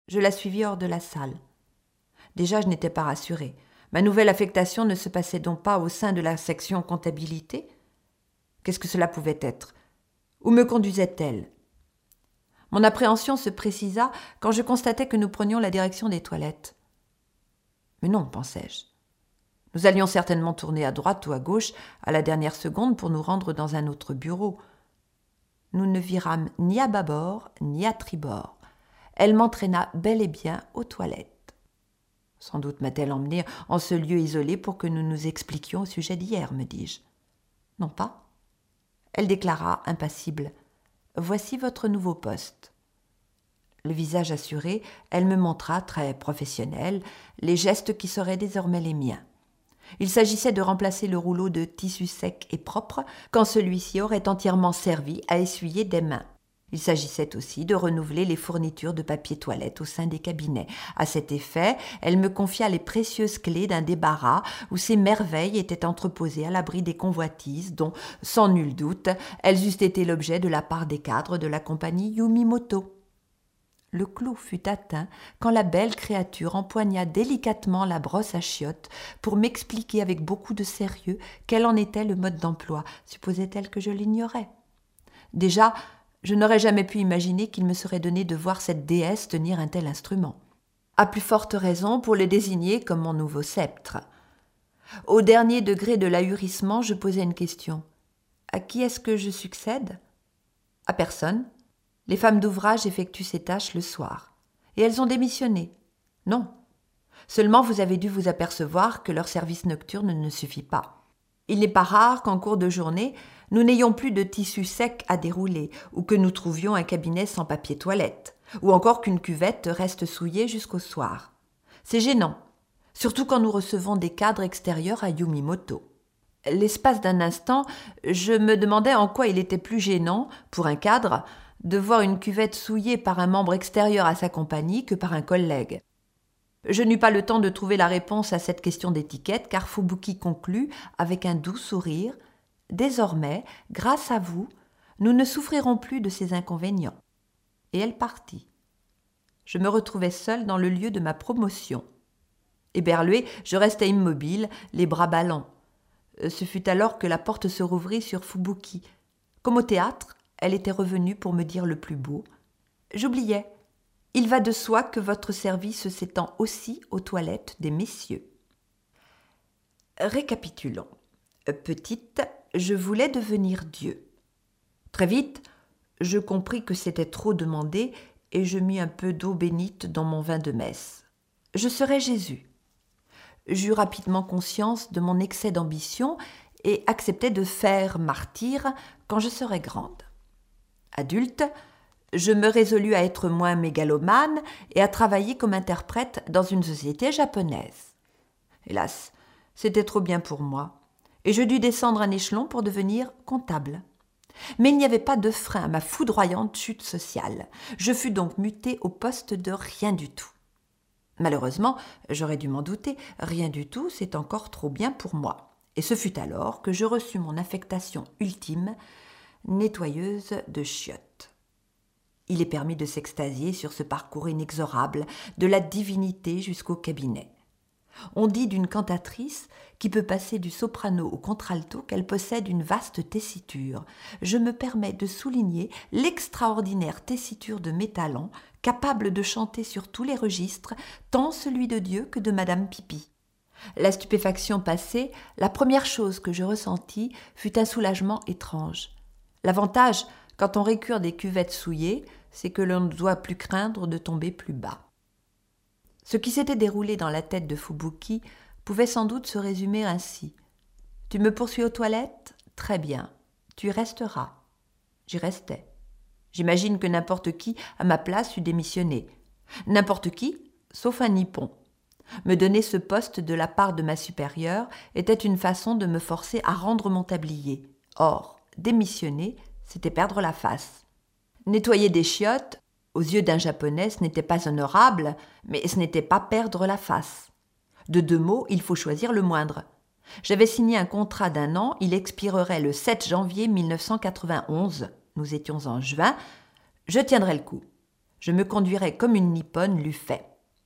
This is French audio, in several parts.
Je la suivis hors de la salle. Déjà, je n'étais pas rassurée. Ma nouvelle affectation ne se passait donc pas au sein de la section comptabilité ? Qu'est-ce que cela pouvait être ? Où me conduisait-elle ? Mon appréhension se précisa quand je constatai que nous prenions la direction des toilettes. Mais non, pensai-je. Nous allions certainement tourner à droite ou à gauche à la dernière seconde pour nous rendre dans un autre bureau. Nous ne virâmes ni à bâbord ni à tribord. Elle m'entraîna bel et bien aux toilettes. Sans doute m'a-t-elle emmenée en ce lieu isolé pour que nous nous expliquions au sujet d'hier, me dis-je. Non pas. Elle déclara, impassible. « Voici votre nouveau poste. » Le visage assuré, elle me montra, très professionnelle, les gestes qui seraient désormais les miens. Il s'agissait de remplacer le rouleau de tissu sec et propre quand celui-ci aurait entièrement servi à essuyer des mains. Il s'agissait aussi de renouveler les fournitures de papier toilette au sein des cabinets. À cet effet, elle me confia les précieuses clés d'un débarras où ces merveilles étaient entreposées à l'abri des convoitises dont, sans nul doute, elles eussent été l'objet de la part des cadres de la compagnie Yumimoto. Le clou fut atteint quand la belle créature empoigna délicatement la brosse à chiottes pour m'expliquer avec beaucoup de sérieux quel en était le mode d'emploi. Supposait-elle que je l'ignorais ? Déjà, je n'aurais jamais pu imaginer qu'il me serait donné de voir cette déesse tenir un tel instrument. À plus forte raison pour le désigner comme mon nouveau sceptre. Au dernier degré de l'ahurissement, je posai une question. À qui est-ce que je succède ? À personne. Les femmes d'ouvrage effectuent ces tâches le soir. Et elles ont démissionné. Non. Seulement vous avez dû vous apercevoir que leur service nocturne ne suffit pas. Il n'est pas rare qu'en cours de journée, nous n'ayons plus de tissu sec à dérouler, ou que nous trouvions un cabinet sans papier toilette, ou encore qu'une cuvette reste souillée jusqu'au soir. C'est gênant, surtout quand nous recevons des cadres extérieurs à Yumimoto. L'espace d'un instant, je me demandais en quoi il était plus gênant, pour un cadre, de voir une cuvette souillée par un membre extérieur à sa compagnie que par un collègue. Je n'eus pas le temps de trouver la réponse à cette question d'étiquette, car Fubuki conclut, avec un doux sourire, « Désormais, grâce à vous, nous ne souffrirons plus de ces inconvénients. » Et elle partit. Je me retrouvai seule dans le lieu de ma promotion. Éberluée, je restai immobile, les bras ballants. Ce fut alors que la porte se rouvrit sur Fubuki. Comme au théâtre, elle était revenue pour me dire le plus beau. « J'oubliais. Il va de soi que votre service s'étend aussi aux toilettes des messieurs. » Récapitulons. Petite, je voulais devenir Dieu. Très vite, je compris que c'était trop demandé et je mis un peu d'eau bénite dans mon vin de messe. Je serais Jésus. J'eus rapidement conscience de mon excès d'ambition et acceptai de faire martyr quand je serais grande. Adulte, je me résolus à être moins mégalomane et à travailler comme interprète dans une société japonaise. Hélas, c'était trop bien pour moi, et je dus descendre un échelon pour devenir comptable. Mais il n'y avait pas de frein à ma foudroyante chute sociale. Je fus donc mutée au poste de rien du tout. Malheureusement, j'aurais dû m'en douter, rien du tout, c'est encore trop bien pour moi. Et ce fut alors que je reçus mon affectation ultime, nettoyeuse de chiottes. Il est permis de s'extasier sur ce parcours inexorable de la divinité jusqu'au cabinet. On dit d'une cantatrice qui peut passer du soprano au contralto qu'elle possède une vaste tessiture. Je me permets de souligner l'extraordinaire tessiture de mes talents, capable de chanter sur tous les registres, tant celui de Dieu que de Madame Pipi. La stupéfaction passée, la première chose que je ressentis fut un soulagement étrange. L'avantage, quand on récure des cuvettes souillées, c'est que l'on ne doit plus craindre de tomber plus bas. Ce qui s'était déroulé dans la tête de Fubuki pouvait sans doute se résumer ainsi. « Tu me poursuis aux toilettes ? Très bien. Tu y resteras. » J'y restais. J'imagine que n'importe qui, à ma place, eût démissionné. N'importe qui, sauf un nippon. Me donner ce poste de la part de ma supérieure était une façon de me forcer à rendre mon tablier. Or, démissionner, c'était perdre la face. Nettoyer des chiottes, aux yeux d'un japonais, ce n'était pas honorable, mais ce n'était pas perdre la face. De deux mots, il faut choisir le moindre. J'avais signé un contrat d'1 an, il expirerait le 7 janvier 1991. Nous étions en juin. Je tiendrais le coup. Je me conduirais comme une Nippone l'eût fait.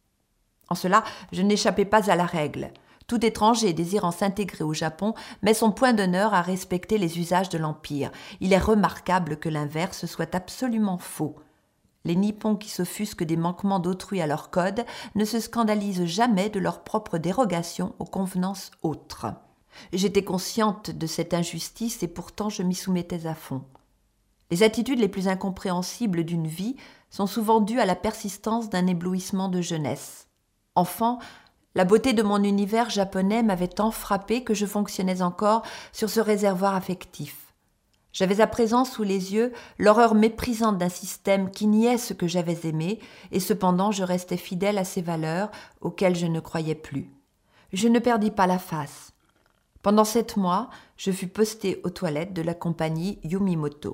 En cela, je n'échappais pas à la règle. Tout étranger désirant s'intégrer au Japon met son point d'honneur à respecter les usages de l'Empire. Il est remarquable que l'inverse soit absolument faux. Les Nippons qui s'offusquent des manquements d'autrui à leur code ne se scandalisent jamais de leur propre dérogation aux convenances autres. J'étais consciente de cette injustice et pourtant je m'y soumettais à fond. Les attitudes les plus incompréhensibles d'une vie sont souvent dues à la persistance d'un éblouissement de jeunesse. Enfant, la beauté de mon univers japonais m'avait tant frappée que je fonctionnais encore sur ce réservoir affectif. J'avais à présent sous les yeux l'horreur méprisante d'un système qui niait ce que j'avais aimé, et cependant je restais fidèle à ces valeurs auxquelles je ne croyais plus. Je ne perdis pas la face. Pendant 7 mois, je fus postée aux toilettes de la compagnie Yumimoto.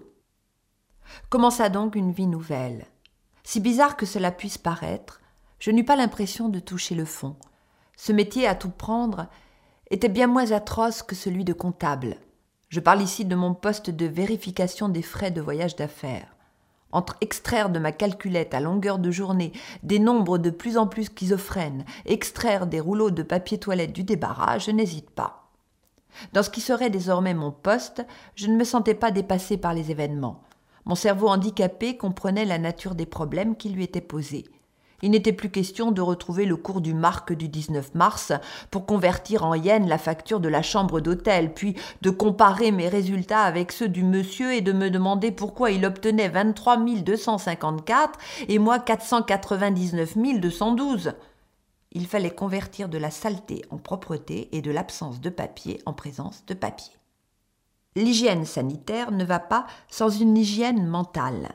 Commença donc une vie nouvelle. Si bizarre que cela puisse paraître, je n'eus pas l'impression de toucher le fond. Ce métier à tout prendre était bien moins atroce que celui de comptable. Je parle ici de mon poste de vérification des frais de voyage d'affaires. Entre extraire de ma calculette à longueur de journée des nombres de plus en plus schizophrènes, extraire des rouleaux de papier toilette du débarras, je n'hésite pas. Dans ce qui serait désormais mon poste, je ne me sentais pas dépassée par les événements. Mon cerveau handicapé comprenait la nature des problèmes qui lui étaient posés. Il n'était plus question de retrouver le cours du marque du 19 mars pour convertir en yens la facture de la chambre d'hôtel, puis de comparer mes résultats avec ceux du monsieur et de me demander pourquoi il obtenait 23 254 et moi 499 212. Il fallait convertir de la saleté en propreté et de l'absence de papier en présence de papier. L'hygiène sanitaire ne va pas sans une hygiène mentale.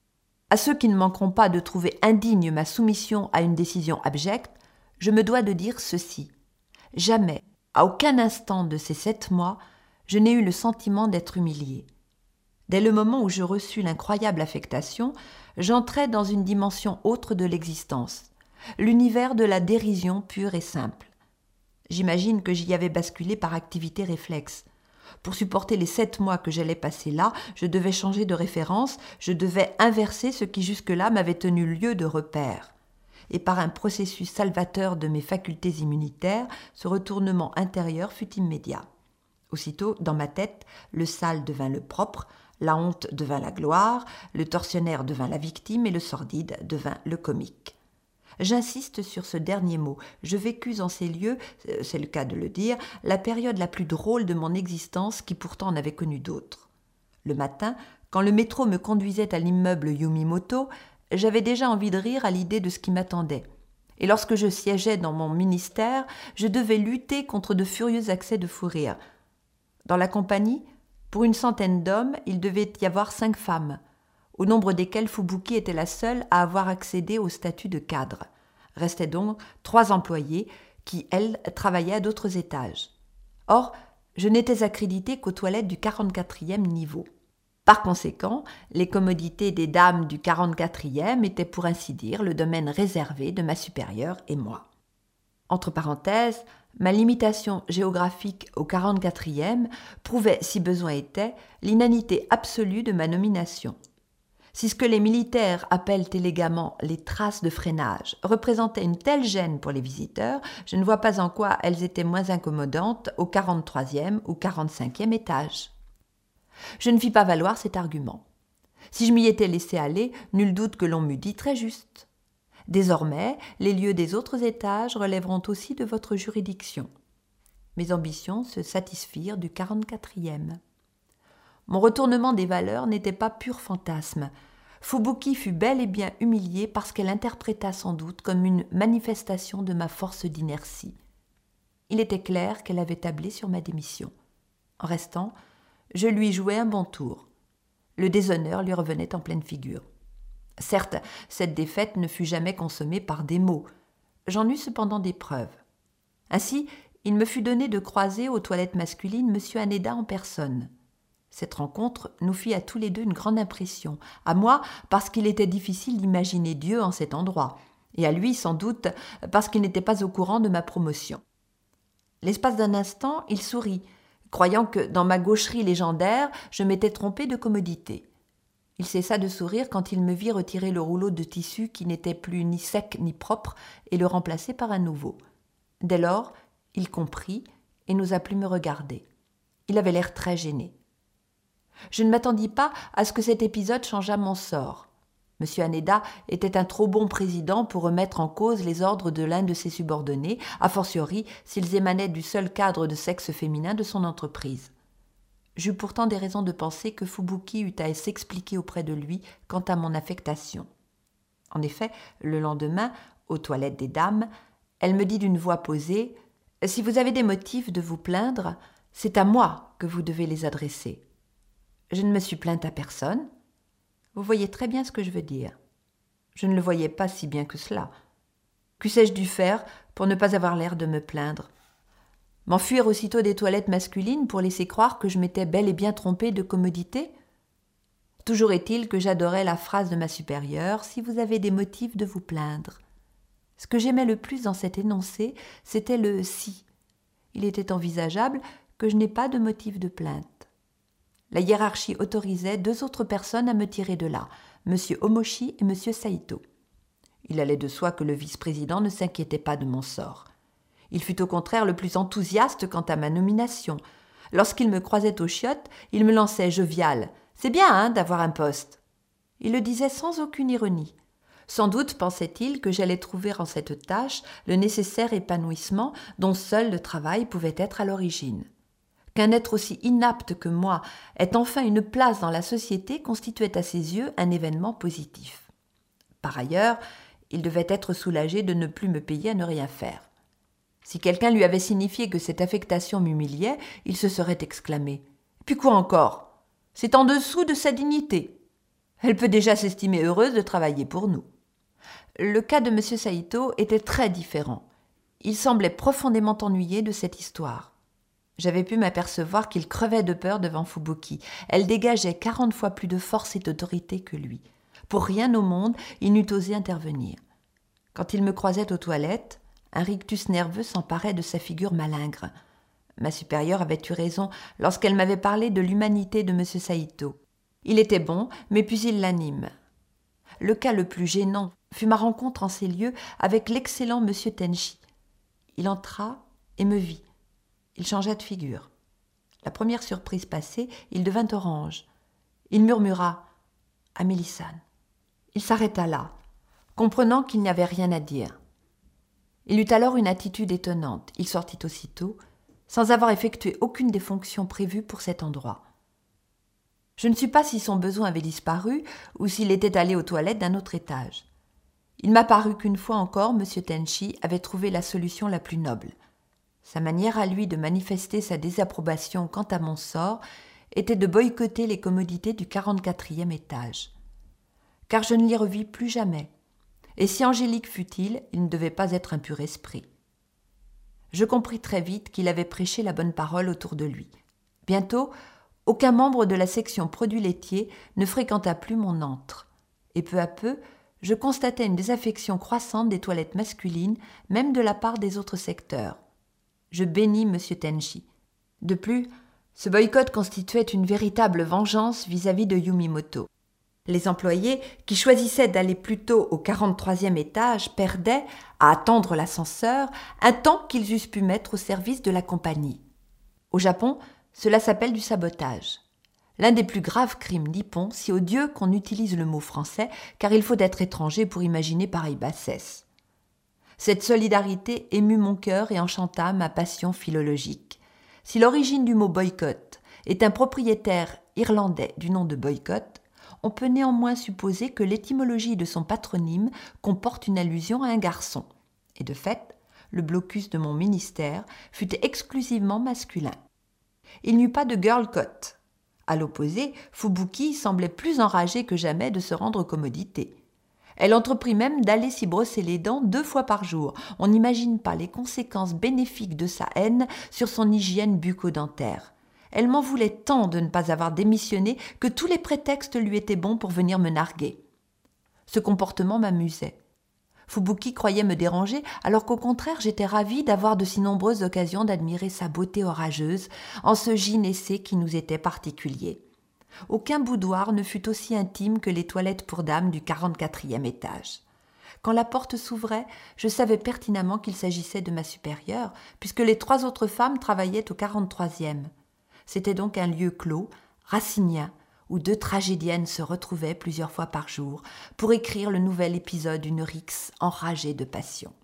À ceux qui ne manqueront pas de trouver indigne ma soumission à une décision abjecte, je me dois de dire ceci. Jamais, à aucun instant de ces 7 mois, je n'ai eu le sentiment d'être humiliée. Dès le moment où je reçus l'incroyable affectation, j'entrais dans une dimension autre de l'existence, l'univers de la dérision pure et simple. J'imagine que j'y avais basculé par activité réflexe. Pour supporter les 7 mois que j'allais passer là, je devais changer de référence, je devais inverser ce qui jusque-là m'avait tenu lieu de repère. Et par un processus salvateur de mes facultés immunitaires, ce retournement intérieur fut immédiat. Aussitôt, dans ma tête, le sale devint le propre, la honte devint la gloire, le tortionnaire devint la victime et le sordide devint le comique. J'insiste sur ce dernier mot. Je vécus en ces lieux, c'est le cas de le dire, la période la plus drôle de mon existence qui pourtant en avait connu d'autres. Le matin, quand le métro me conduisait à l'immeuble Yumimoto, j'avais déjà envie de rire à l'idée de ce qui m'attendait. Et lorsque je siégeais dans mon ministère, je devais lutter contre de furieux accès de fou rire. Dans la compagnie, pour une centaine d'hommes, il devait y avoir 5 femmes, au nombre desquelles Fubuki était la seule à avoir accédé au statut de cadre. Restaient donc 3 employées qui, elles, travaillaient à d'autres étages. Or, je n'étais accréditée qu'aux toilettes du 44e niveau. Par conséquent, les commodités des dames du 44e étaient pour ainsi dire le domaine réservé de ma supérieure et moi. Entre parenthèses, ma limitation géographique au 44e prouvait, si besoin était, l'inanité absolue de ma nomination. Si ce que les militaires appellent élégamment les traces de freinage représentaient une telle gêne pour les visiteurs, je ne vois pas en quoi elles étaient moins incommodantes au 43e ou 45e étage. Je ne fis pas valoir cet argument. Si je m'y étais laissé aller, nul doute que l'on m'eût dit très juste. Désormais, les lieux des autres étages relèveront aussi de votre juridiction. Mes ambitions se satisfirent du 44e. Mon retournement des valeurs n'était pas pur fantasme. Fubuki fut bel et bien humiliée parce qu'elle interpréta sans doute comme une manifestation de ma force d'inertie. Il était clair qu'elle avait tablé sur ma démission. En restant, je lui jouai un bon tour. Le déshonneur lui revenait en pleine figure. Certes, cette défaite ne fut jamais consommée par des mots. J'en eus cependant des preuves. Ainsi, il me fut donné de croiser aux toilettes masculines M. Haneda en personne. Cette rencontre nous fit à tous les deux une grande impression. À moi, parce qu'il était difficile d'imaginer Dieu en cet endroit, et à lui, sans doute, parce qu'il n'était pas au courant de ma promotion. L'espace d'un instant, il sourit, croyant que, dans ma gaucherie légendaire, je m'étais trompée de commodité. Il cessa de sourire quand il me vit retirer le rouleau de tissu qui n'était plus ni sec ni propre et le remplacer par un nouveau. Dès lors, il comprit et n'osa plus me regarder. Il avait l'air très gêné. Je ne m'attendis pas à ce que cet épisode changeât mon sort. M. Haneda était un trop bon président pour remettre en cause les ordres de l'un de ses subordonnés, a fortiori s'ils émanaient du seul cadre de sexe féminin de son entreprise. J'eus pourtant des raisons de penser que Fubuki eut à s'expliquer auprès de lui quant à mon affectation. En effet, le lendemain, aux toilettes des dames, elle me dit d'une voix posée « Si vous avez des motifs de vous plaindre, c'est à moi que vous devez les adresser. » Je ne me suis plainte à personne. Vous voyez très bien ce que je veux dire. Je ne le voyais pas si bien que cela. Qu'eussé-je dû faire pour ne pas avoir l'air de me plaindre? M'enfuir aussitôt des toilettes masculines pour laisser croire que je m'étais bel et bien trompée de commodité? Toujours est-il que j'adorais la phrase de ma supérieure « Si vous avez des motifs de vous plaindre ». Ce que j'aimais le plus dans cet énoncé, c'était le « si ». Il était envisageable que je n'ai pas de motif de plainte. La hiérarchie autorisait 2 autres personnes à me tirer de là, M. Omoshi et M. Saito. Il allait de soi que le vice-président ne s'inquiétait pas de mon sort. Il fut au contraire le plus enthousiaste quant à ma nomination. Lorsqu'il me croisait aux chiottes, il me lançait jovial « C'est bien, hein, d'avoir un poste !» Il le disait sans aucune ironie. Sans doute pensait-il que j'allais trouver en cette tâche le nécessaire épanouissement dont seul le travail pouvait être à l'origine. Qu'un être aussi inapte que moi ait enfin une place dans la société constituait à ses yeux un événement positif. Par ailleurs, il devait être soulagé de ne plus me payer à ne rien faire. Si quelqu'un lui avait signifié que cette affectation m'humiliait, il se serait exclamé « Puis quoi encore? C'est en dessous de sa dignité. Elle peut déjà s'estimer heureuse de travailler pour nous. » Le cas de M. Saito était très différent. Il semblait profondément ennuyé de cette histoire. J'avais pu m'apercevoir qu'il crevait de peur devant Fubuki. Elle dégageait 40 fois plus de force et d'autorité que lui. Pour rien au monde, il n'eût osé intervenir. Quand il me croisait aux toilettes, un rictus nerveux s'emparait de sa figure malingre. Ma supérieure avait eu raison lorsqu'elle m'avait parlé de l'humanité de M. Saito. Il était bon, mais pusillanime. Le cas le plus gênant fut ma rencontre en ces lieux avec l'excellent M. Tenchi. Il entra et me vit. Il changea de figure. La première surprise passée, il devint orange. Il murmura « Amélie-san ». Il s'arrêta là, comprenant qu'il n'y avait rien à dire. Il eut alors une attitude étonnante. Il sortit aussitôt, sans avoir effectué aucune des fonctions prévues pour cet endroit. Je ne sais pas si son besoin avait disparu ou s'il était allé aux toilettes d'un autre étage. Il m'a paru qu'une fois encore, M. Tenchi avait trouvé la solution la plus noble. Sa manière à lui de manifester sa désapprobation quant à mon sort était de boycotter les commodités du 44e étage. Car je ne l'y revis plus jamais, et si angélique fût-il, il ne devait pas être un pur esprit. Je compris très vite qu'il avait prêché la bonne parole autour de lui. Bientôt, aucun membre de la section produits laitiers ne fréquenta plus mon antre, et peu à peu, je constatais une désaffection croissante des toilettes masculines, même de la part des autres secteurs. Je bénis M. Tenchi. De plus, ce boycott constituait une véritable vengeance vis-à-vis de Yumimoto. Les employés qui choisissaient d'aller plutôt au 43e étage perdaient, à attendre l'ascenseur, un temps qu'ils eussent pu mettre au service de la compagnie. Au Japon, cela s'appelle du sabotage. L'un des plus graves crimes nippons, si odieux qu'on utilise le mot français, car il faut être étranger pour imaginer pareille bassesse. Cette solidarité émut mon cœur et enchanta ma passion philologique. Si l'origine du mot boycott est un propriétaire irlandais du nom de boycott, on peut néanmoins supposer que l'étymologie de son patronyme comporte une allusion à un garçon. Et de fait, le blocus de mon ministère fut exclusivement masculin. Il n'y eut pas de girl-cott. À l'opposé, Fubuki semblait plus enragée que jamais de se rendre commodité. Elle entreprit même d'aller s'y brosser les dents 2 fois par jour. On n'imagine pas les conséquences bénéfiques de sa haine sur son hygiène bucco-dentaire. Elle m'en voulait tant de ne pas avoir démissionné que tous les prétextes lui étaient bons pour venir me narguer. Ce comportement m'amusait. Fubuki croyait me déranger, alors qu'au contraire j'étais ravie d'avoir de si nombreuses occasions d'admirer sa beauté orageuse en ce gynécée qui nous était particulier. Aucun boudoir ne fut aussi intime que les toilettes pour dames du 44e étage. Quand la porte s'ouvrait, je savais pertinemment qu'il s'agissait de ma supérieure, puisque les 3 autres femmes travaillaient au 43e. C'était donc un lieu clos, racinien, où 2 tragédiennes se retrouvaient plusieurs fois par jour pour écrire le nouvel épisode d'une rixe enragée de passion.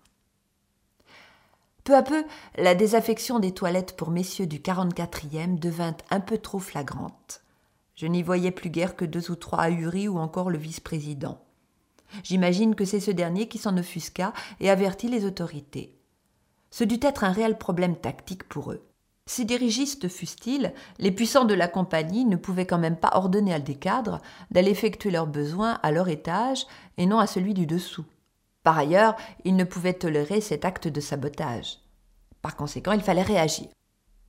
Peu à peu, la désaffection des toilettes pour messieurs du 44e devint un peu trop flagrante. Je n'y voyais plus guère que 2 ou 3 ahuris ou encore le vice-président. J'imagine que c'est ce dernier qui s'en offusqua et avertit les autorités. Ce dut être un réel problème tactique pour eux. Si dirigistes fussent-ils, les puissants de la compagnie ne pouvaient quand même pas ordonner à des cadres d'aller effectuer leurs besoins à leur étage et non à celui du dessous. Par ailleurs, ils ne pouvaient tolérer cet acte de sabotage. Par conséquent, il fallait réagir. Comment ?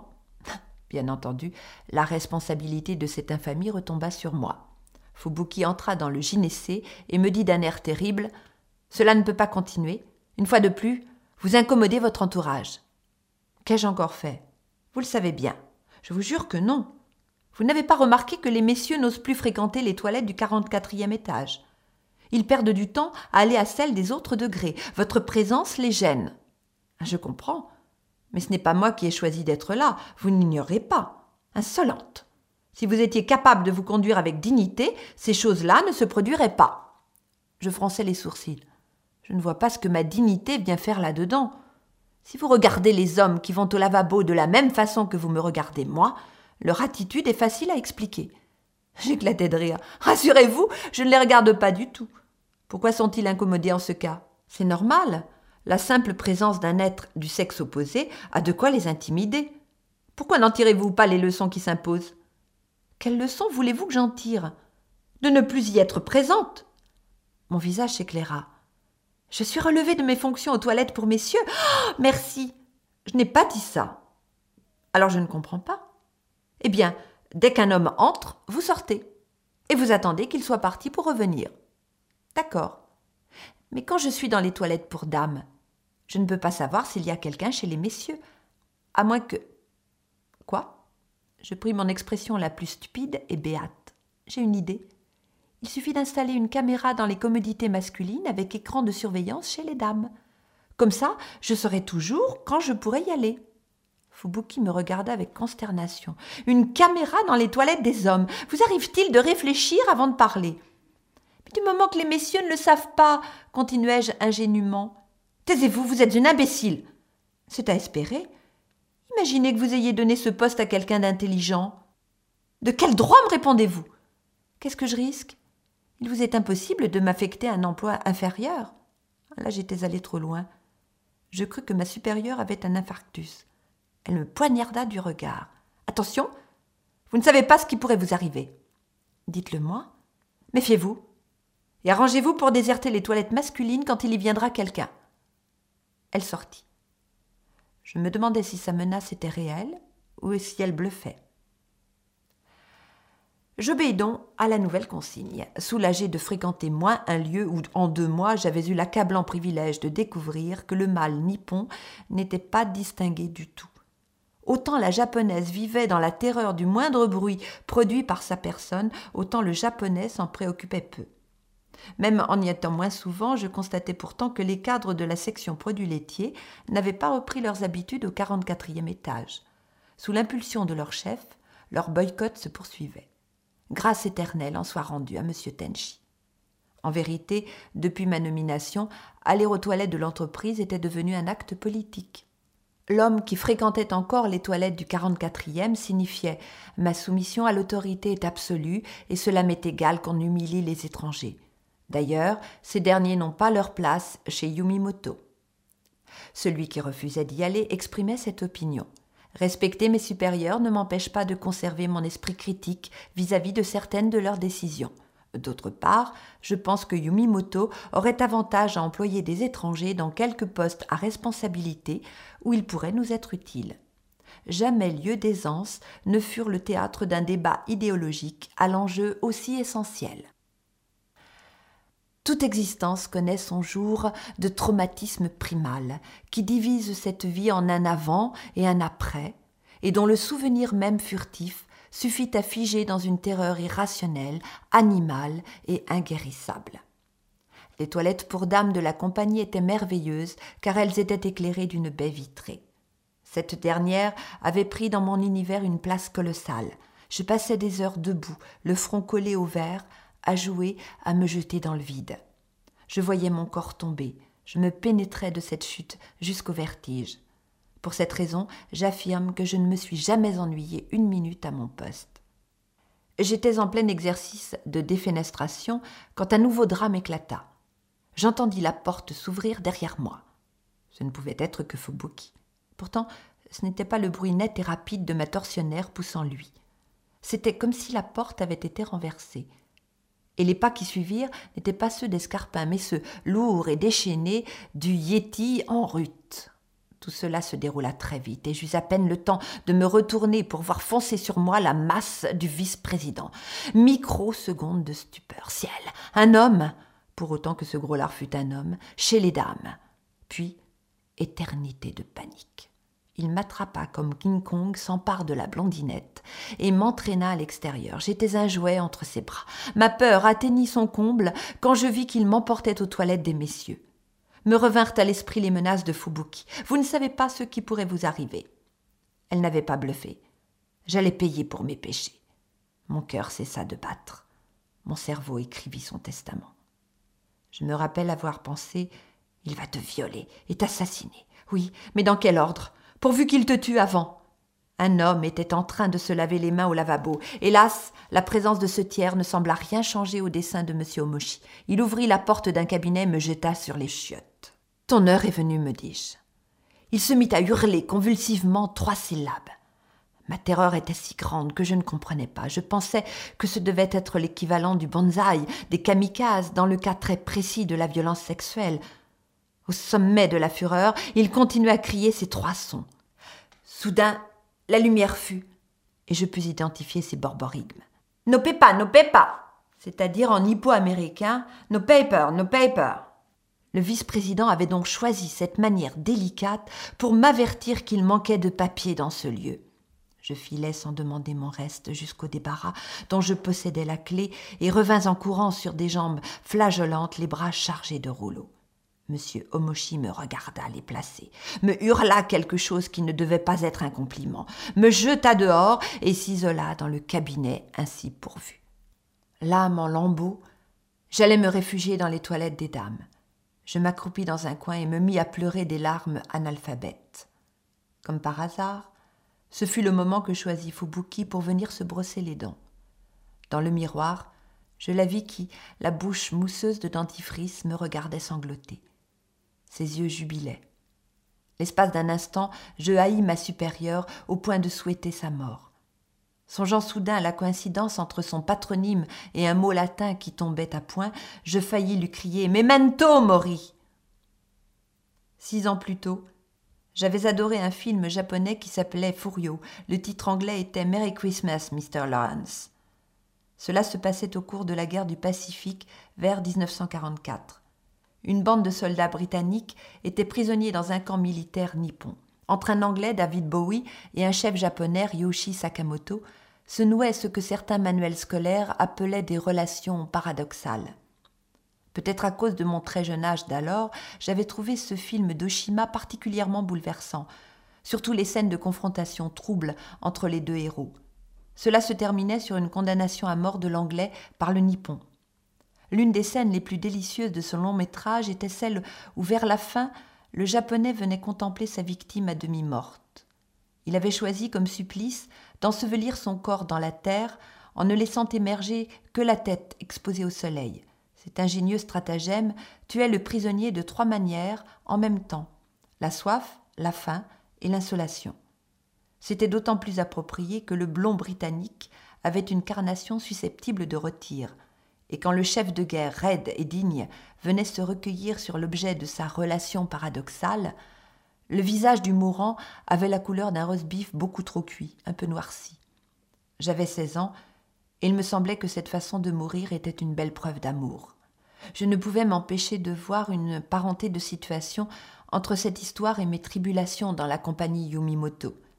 Bien entendu, la responsabilité de cette infamie retomba sur moi. Fubuki entra dans le gynécée et me dit d'un air terrible « Cela ne peut pas continuer. Une fois de plus, vous incommodez votre entourage. » Qu'ai-je encore fait ? Vous le savez bien. Je vous jure que non. Vous n'avez pas remarqué que les messieurs n'osent plus fréquenter les toilettes du 44e étage. Ils perdent du temps à aller à celles des autres degrés. Votre présence les gêne. Je comprends. Mais ce n'est pas moi qui ai choisi d'être là. Vous n'ignorez pas. Insolente. Si vous étiez capable de vous conduire avec dignité, ces choses-là ne se produiraient pas. Je fronçai les sourcils. Je ne vois pas ce que ma dignité vient faire là-dedans. Si vous regardez les hommes qui vont au lavabo de la même façon que vous me regardez moi, leur attitude est facile à expliquer. J'éclatai de rire. Rassurez-vous, je ne les regarde pas du tout. Pourquoi sont-ils incommodés en ce cas ? C'est normal. La simple présence d'un être du sexe opposé a de quoi les intimider. Pourquoi n'en tirez-vous pas les leçons qui s'imposent ? Quelles leçons voulez-vous que j'en tire ? De ne plus y être présente. Mon visage s'éclaira. Je suis relevée de mes fonctions aux toilettes pour messieurs. Oh, merci. Je n'ai pas dit ça. Alors je ne comprends pas. Eh bien, dès qu'un homme entre, vous sortez. Et vous attendez qu'il soit parti pour revenir. D'accord. Mais quand je suis dans les toilettes pour dames, je ne peux pas savoir s'il y a quelqu'un chez les messieurs. À moins que... Quoi ? Je pris mon expression la plus stupide et béate. J'ai une idée. Il suffit d'installer une caméra dans les commodités masculines avec écran de surveillance chez les dames. Comme ça, je saurai toujours quand je pourrai y aller. Fubuki me regarda avec consternation. Une caméra dans les toilettes des hommes. Vous arrive-t-il de réfléchir avant de parler ? Mais du moment que les messieurs ne le savent pas, continuai-je ingénument. Taisez-vous, vous êtes une imbécile. C'est à espérer. Imaginez que vous ayez donné ce poste à quelqu'un d'intelligent. De quel droit me répondez-vous ? Qu'est-ce que je risque ? Il vous est impossible de m'affecter un emploi inférieur. Là, j'étais allée trop loin. Je crus que ma supérieure avait un infarctus. Elle me poignarda du regard. « Attention, vous ne savez pas ce qui pourrait vous arriver. »« Dites-le moi. Méfiez-vous. Et arrangez-vous pour déserter les toilettes masculines quand il y viendra quelqu'un. » Elle sortit. Je me demandais si sa menace était réelle ou si elle bluffait. J'obéis donc à la nouvelle consigne, soulagée de fréquenter moins un lieu où en 2 mois j'avais eu l'accablant privilège de découvrir que le mâle nippon n'était pas distingué du tout. Autant la japonaise vivait dans la terreur du moindre bruit produit par sa personne, autant le japonais s'en préoccupait peu. Même en y étant moins souvent, je constatais pourtant que les cadres de la section produits laitiers n'avaient pas repris leurs habitudes au 44e étage. Sous l'impulsion de leur chef, leur boycott se poursuivait. Grâce éternelle en soit rendue à M. Tenchi. En vérité, depuis ma nomination, aller aux toilettes de l'entreprise était devenu un acte politique. L'homme qui fréquentait encore les toilettes du 44e signifiait « Ma soumission à l'autorité est absolue et cela m'est égal qu'on humilie les étrangers. » D'ailleurs, ces derniers n'ont pas leur place chez Yumimoto. Celui qui refusait d'y aller exprimait cette opinion. Respecter mes supérieurs ne m'empêche pas de conserver mon esprit critique vis-à-vis de certaines de leurs décisions. D'autre part, je pense que Yumimoto aurait avantage à employer des étrangers dans quelques postes à responsabilité où ils pourraient nous être utiles. Jamais lieu d'aisance ne furent le théâtre d'un débat idéologique à l'enjeu aussi essentiel. Toute existence connaît son jour de traumatisme primal, qui divise cette vie en un avant et un après, et dont le souvenir même furtif suffit à figer dans une terreur irrationnelle, animale et inguérissable. Les toilettes pour dames de la compagnie étaient merveilleuses car elles étaient éclairées d'une baie vitrée. Cette dernière avait pris dans mon univers une place colossale. Je passais des heures debout, le front collé au verre, à jouer, à me jeter dans le vide. Je voyais mon corps tomber, je me pénétrais de cette chute jusqu'au vertige. Pour cette raison, j'affirme que je ne me suis jamais ennuyée une minute à mon poste. J'étais en plein exercice de défenestration quand un nouveau drame éclata. J'entendis la porte s'ouvrir derrière moi. Ce ne pouvait être que Fubuki. Pourtant, ce n'était pas le bruit net et rapide de ma tortionnaire poussant lui. C'était comme si la porte avait été renversée. Et les pas qui suivirent n'étaient pas ceux d'Escarpin, mais ceux lourds et déchaînés du Yéti en rut. Tout cela se déroula très vite, et j'eus à peine le temps de me retourner pour voir foncer sur moi la masse du vice-président. Microseconde de stupeur. Ciel, un homme, pour autant que ce gros lard fût un homme, chez les dames. Puis, éternité de panique. Il m'attrapa comme King Kong s'empare de la blondinette et m'entraîna à l'extérieur. J'étais un jouet entre ses bras. Ma peur atteignit son comble quand je vis qu'il m'emportait aux toilettes des messieurs. Me revinrent à l'esprit les menaces de Fubuki. Vous ne savez pas ce qui pourrait vous arriver. Elle n'avait pas bluffé. J'allais payer pour mes péchés. Mon cœur cessa de battre. Mon cerveau écrivit son testament. Je me rappelle avoir pensé « Il va te violer et t'assassiner. Oui, mais dans quel ordre ? Pourvu qu'il te tue avant. » Un homme était en train de se laver les mains au lavabo. Hélas, la présence de ce tiers ne sembla rien changer au dessein de M. Omoshi. Il ouvrit la porte d'un cabinet et me jeta sur les chiottes. « Ton heure est venue, me dis-je. » Il se mit à hurler convulsivement 3 syllabes. Ma terreur était si grande que je ne comprenais pas. Je pensais que ce devait être l'équivalent du bonsaï, des kamikazes, dans le cas très précis de la violence sexuelle. Au sommet de la fureur, il continuait à crier ces 3 sons. Soudain, la lumière fut, et je pus identifier ses borborigmes. « No paper !» c'est-à-dire en hippo-américain « No paper, no paper !» Le vice-président avait donc choisi cette manière délicate pour m'avertir qu'il manquait de papier dans ce lieu. Je filai sans demander mon reste jusqu'au débarras dont je possédais la clé et revins en courant sur des jambes flageolantes, les bras chargés de rouleaux. Monsieur Omoshi me regarda les placer, me hurla quelque chose qui ne devait pas être un compliment, me jeta dehors et s'isola dans le cabinet ainsi pourvu. L'âme en lambeaux, j'allais me réfugier dans les toilettes des dames. Je m'accroupis dans un coin et me mis à pleurer des larmes analphabètes. Comme par hasard, ce fut le moment que choisit Fubuki pour venir se brosser les dents. Dans le miroir, je la vis qui, la bouche mousseuse de dentifrice, me regardait sangloter. Ses yeux jubilaient. L'espace d'un instant, je haïs ma supérieure au point de souhaiter sa mort. Songeant soudain à la coïncidence entre son patronyme et un mot latin qui tombait à point, je faillis lui crier « Memento mori !» 6 ans plus tôt, j'avais adoré un film japonais qui s'appelait Furio. Le titre anglais était « Merry Christmas, Mr. Lawrence ». Cela se passait au cours de la guerre du Pacifique vers 1944. Une bande de soldats britanniques était prisonniers dans un camp militaire nippon. Entre un Anglais, David Bowie, et un chef japonais, Ryoshi Sakamoto, se nouait ce que certains manuels scolaires appelaient des relations paradoxales. Peut-être à cause de mon très jeune âge d'alors, j'avais trouvé ce film d'Oshima particulièrement bouleversant, surtout les scènes de confrontation troubles entre les 2 héros. Cela se terminait sur une condamnation à mort de l'Anglais par le Nippon. L'une des scènes les plus délicieuses de ce long métrage était celle où, vers la fin, le Japonais venait contempler sa victime à demi morte. Il avait choisi comme supplice d'ensevelir son corps dans la terre en ne laissant émerger que la tête exposée au soleil. Cet ingénieux stratagème tuait le prisonnier de 3 manières en même temps, la soif, la faim et l'insolation. C'était d'autant plus approprié que le blond britannique avait une carnation susceptible de retire, et quand le chef de guerre raide et digne venait se recueillir sur l'objet de sa relation paradoxale, le visage du mourant avait la couleur d'un roast-beef beaucoup trop cuit, un peu noirci. J'avais 16 ans, et il me semblait que cette façon de mourir était une belle preuve d'amour. Je ne pouvais m'empêcher de voir une parenté de situation entre cette histoire et mes tribulations dans la compagnie Yumimoto.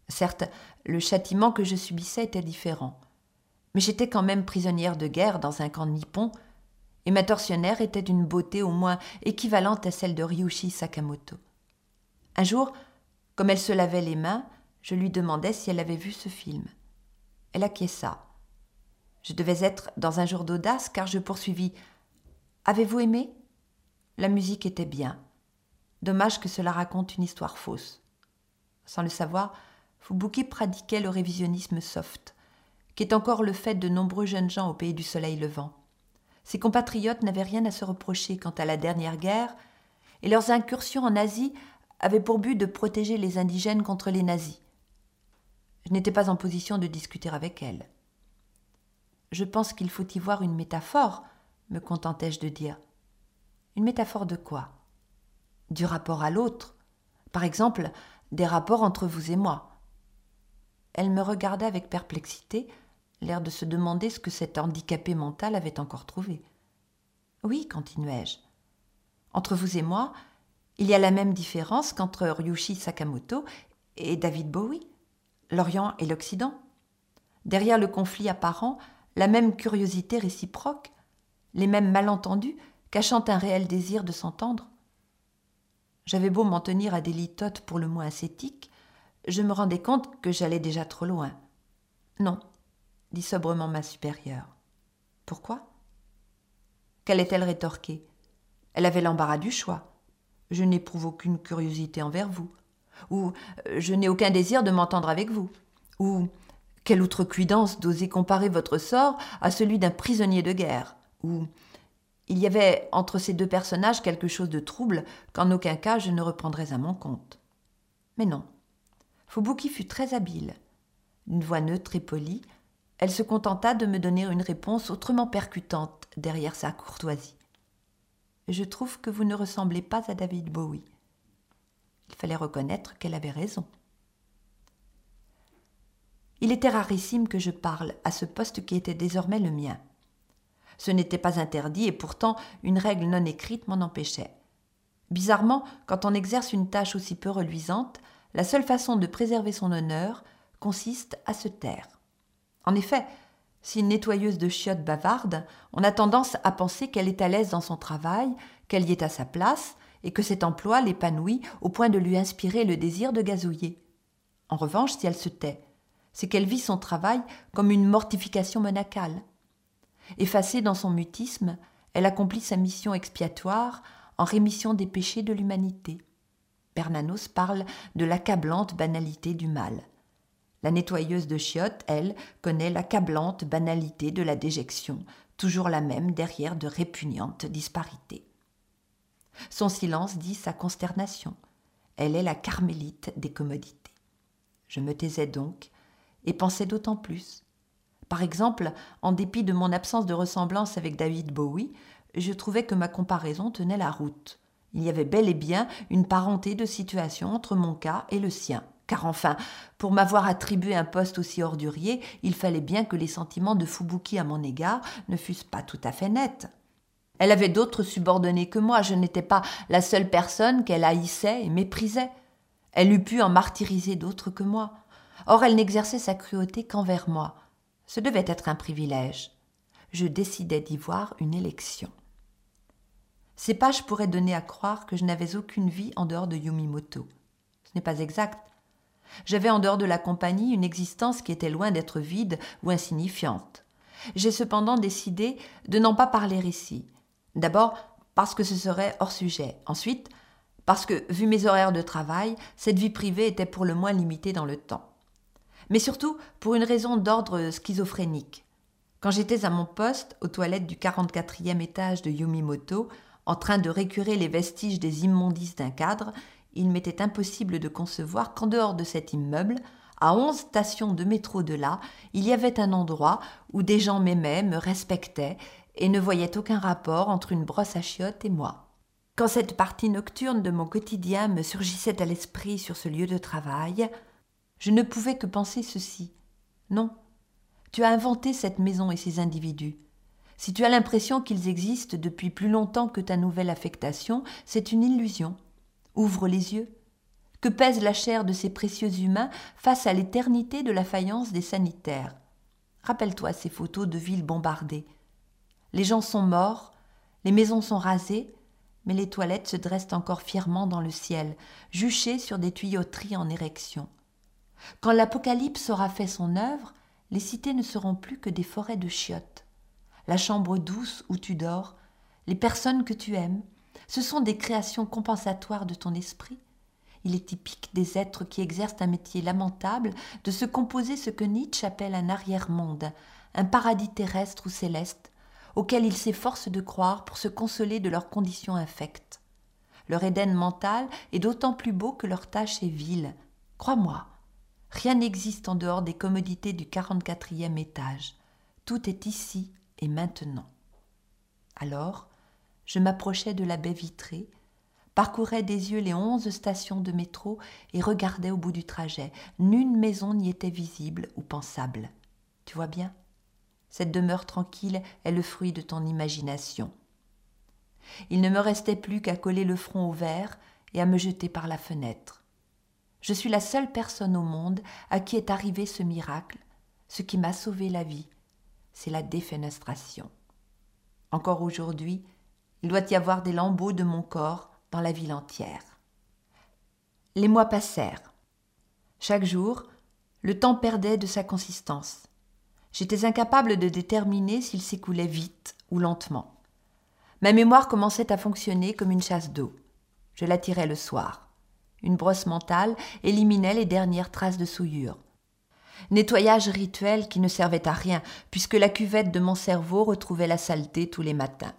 Certes, le châtiment que je subissais était différent, mais j'étais quand même prisonnière de guerre dans un camp nippon, et ma tortionnaire était d'une beauté au moins équivalente à celle de Ryushi Sakamoto. Un jour, comme elle se lavait les mains, je lui demandai si elle avait vu ce film. Elle acquiesça. Je devais être dans un jour d'audace, car je poursuivis. « Avez-vous aimé ?» La musique était bien. Dommage que cela raconte une histoire fausse. Sans le savoir, Fubuki pratiquait le révisionnisme soft, qui est encore le fait de nombreux jeunes gens au pays du soleil levant. Ses compatriotes n'avaient rien à se reprocher quant à la dernière guerre, et leurs incursions en Asie avaient pour but de protéger les indigènes contre les nazis. Je n'étais pas en position de discuter avec elle. « Je pense qu'il faut y voir une métaphore, » me contentai-je de dire. « Une métaphore de quoi ? Du rapport à l'autre. Par exemple, des rapports entre vous et moi. » Elle me regarda avec perplexité, l'air de se demander ce que cet handicapé mental avait encore trouvé. « Oui, continuai-je. Entre vous et moi, il y a la même différence qu'entre Ryushi Sakamoto et David Bowie, l'Orient et l'Occident. Derrière le conflit apparent, la même curiosité réciproque, les mêmes malentendus cachant un réel désir de s'entendre. J'avais beau m'en tenir à des litotes pour le moins ascétiques, je me rendais compte que j'allais déjà trop loin. « Non », dit sobrement ma supérieure. « Pourquoi ?» Qu'allait-elle rétorquer ? Elle avait l'embarras du choix. « Je n'éprouve aucune curiosité envers vous. » Ou « Je n'ai aucun désir de m'entendre avec vous. » Ou « Quelle outrecuidance d'oser comparer votre sort à celui d'un prisonnier de guerre. » Ou « Il y avait entre ces deux personnages quelque chose de trouble qu'en aucun cas je ne reprendrais à mon compte. » Mais non. Fubuki fut très habile. D'une voix neutre et polie, elle se contenta de me donner une réponse autrement percutante derrière sa courtoisie. « Je trouve que vous ne ressemblez pas à David Bowie. » Il fallait reconnaître qu'elle avait raison. Il était rarissime que je parle à ce poste qui était désormais le mien. Ce n'était pas interdit et pourtant une règle non écrite m'en empêchait. Bizarrement, quand on exerce une tâche aussi peu reluisante, la seule façon de préserver son honneur consiste à se taire. En effet, si une nettoyeuse de chiottes bavarde, on a tendance à penser qu'elle est à l'aise dans son travail, qu'elle y est à sa place et que cet emploi l'épanouit au point de lui inspirer le désir de gazouiller. En revanche, si elle se tait, c'est qu'elle vit son travail comme une mortification monacale. Effacée dans son mutisme, elle accomplit sa mission expiatoire en rémission des péchés de l'humanité. Bernanos parle de l'accablante banalité du mal. La nettoyeuse de chiottes, elle, connaît l'accablante banalité de la déjection, toujours la même derrière de répugnantes disparités. Son silence dit sa consternation. Elle est la carmélite des commodités. Je me taisais donc et pensais d'autant plus. Par exemple, en dépit de mon absence de ressemblance avec David Bowie, je trouvais que ma comparaison tenait la route. Il y avait bel et bien une parenté de situation entre mon cas et le sien. Car enfin, pour m'avoir attribué un poste aussi ordurier, il fallait bien que les sentiments de Fubuki à mon égard ne fussent pas tout à fait nets. Elle avait d'autres subordonnés que moi, je n'étais pas la seule personne qu'elle haïssait et méprisait. Elle eût pu en martyriser d'autres que moi. Or, elle n'exerçait sa cruauté qu'envers moi. Ce devait être un privilège. Je décidai d'y voir une élection. Ces pages pourraient donner à croire que je n'avais aucune vie en dehors de Yumimoto. Ce n'est pas exact. J'avais en dehors de la compagnie une existence qui était loin d'être vide ou insignifiante. J'ai cependant décidé de n'en pas parler ici. D'abord, parce que ce serait hors sujet. Ensuite, parce que, vu mes horaires de travail, cette vie privée était pour le moins limitée dans le temps. Mais surtout pour une raison d'ordre schizophrénique. Quand j'étais à mon poste, aux toilettes du 44e étage de Yumimoto, en train de récurer les vestiges des immondices d'un cadre, il m'était impossible de concevoir qu'en dehors de cet immeuble, à 11 stations de métro de là, il y avait un endroit où des gens m'aimaient, me respectaient et ne voyaient aucun rapport entre une brosse à chiottes et moi. Quand cette partie nocturne de mon quotidien me surgissait à l'esprit sur ce lieu de travail, je ne pouvais que penser ceci. Non, tu as inventé cette maison et ces individus. Si tu as l'impression qu'ils existent depuis plus longtemps que ta nouvelle affectation, c'est une illusion. Ouvre les yeux. Que pèse la chair de ces précieux humains face à l'éternité de la faïence des sanitaires? Rappelle-toi ces photos de villes bombardées. Les gens sont morts, les maisons sont rasées, mais les toilettes se dressent encore fièrement dans le ciel, juchées sur des tuyauteries en érection. Quand l'Apocalypse aura fait son œuvre, les cités ne seront plus que des forêts de chiottes. La chambre douce où tu dors, les personnes que tu aimes, ce sont des créations compensatoires de ton esprit. Il est typique des êtres qui exercent un métier lamentable de se composer ce que Nietzsche appelle un arrière-monde, un paradis terrestre ou céleste, auquel ils s'efforcent de croire pour se consoler de leurs conditions infectes. Leur Éden mental est d'autant plus beau que leur tâche est vile. Crois-moi, rien n'existe en dehors des commodités du 44e étage. Tout est ici et maintenant. Alors, je m'approchais de la baie vitrée, parcourais des yeux les 11 stations de métro et regardais au bout du trajet. Nulle maison n'y était visible ou pensable. Tu vois bien ? Cette demeure tranquille est le fruit de ton imagination. Il ne me restait plus qu'à coller le front au verre et à me jeter par la fenêtre. Je suis la seule personne au monde à qui est arrivé ce miracle, ce qui m'a sauvé la vie, c'est la défenestration. Encore aujourd'hui, il doit y avoir des lambeaux de mon corps dans la ville entière. Les mois passèrent. Chaque jour, le temps perdait de sa consistance. J'étais incapable de déterminer s'il s'écoulait vite ou lentement. Ma mémoire commençait à fonctionner comme une chasse d'eau. Je la tirais le soir. Une brosse mentale éliminait les dernières traces de souillure. Nettoyage rituel qui ne servait à rien, puisque la cuvette de mon cerveau retrouvait la saleté tous les matins.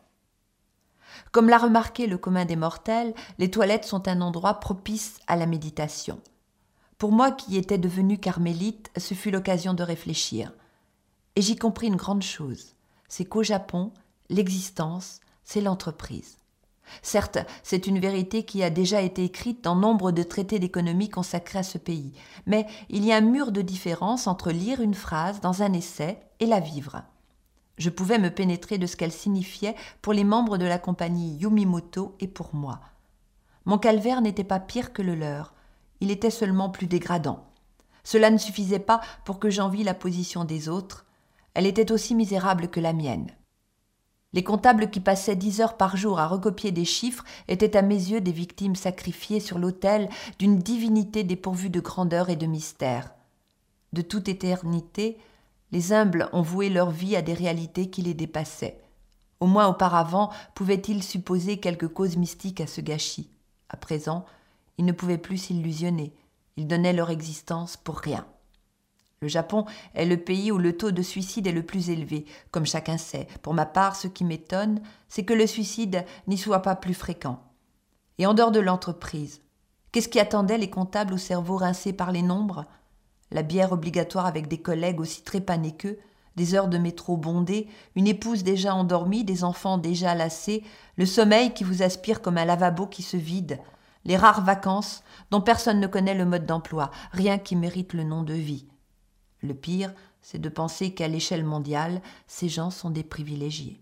Comme l'a remarqué le commun des mortels, les toilettes sont un endroit propice à la méditation. Pour moi qui étais devenue carmélite, ce fut l'occasion de réfléchir. Et j'y compris une grande chose, c'est qu'au Japon, l'existence, c'est l'entreprise. Certes, c'est une vérité qui a déjà été écrite dans nombre de traités d'économie consacrés à ce pays, mais il y a un mur de différence entre lire une phrase dans un essai et la vivre. Je pouvais me pénétrer de ce qu'elle signifiait pour les membres de la compagnie Yumimoto et pour moi. Mon calvaire n'était pas pire que le leur, il était seulement plus dégradant. Cela ne suffisait pas pour que j'envie la position des autres, elle était aussi misérable que la mienne. Les comptables qui passaient 10 heures par jour à recopier des chiffres étaient à mes yeux des victimes sacrifiées sur l'autel d'une divinité dépourvue de grandeur et de mystère. De toute éternité, les humbles ont voué leur vie à des réalités qui les dépassaient. Au moins auparavant, pouvaient-ils supposer quelque cause mystique à ce gâchis. À présent, ils ne pouvaient plus s'illusionner. Ils donnaient leur existence pour rien. Le Japon est le pays où le taux de suicide est le plus élevé, comme chacun sait. Pour ma part, ce qui m'étonne, c'est que le suicide n'y soit pas plus fréquent. Et en dehors de l'entreprise, qu'est-ce qui attendait les comptables au cerveau rincé par les nombres ? La bière obligatoire avec des collègues aussi trépanés qu'eux, des heures de métro bondées, une épouse déjà endormie, des enfants déjà lassés, le sommeil qui vous aspire comme un lavabo qui se vide, les rares vacances dont personne ne connaît le mode d'emploi, rien qui mérite le nom de vie. Le pire, c'est de penser qu'à l'échelle mondiale, ces gens sont des privilégiés.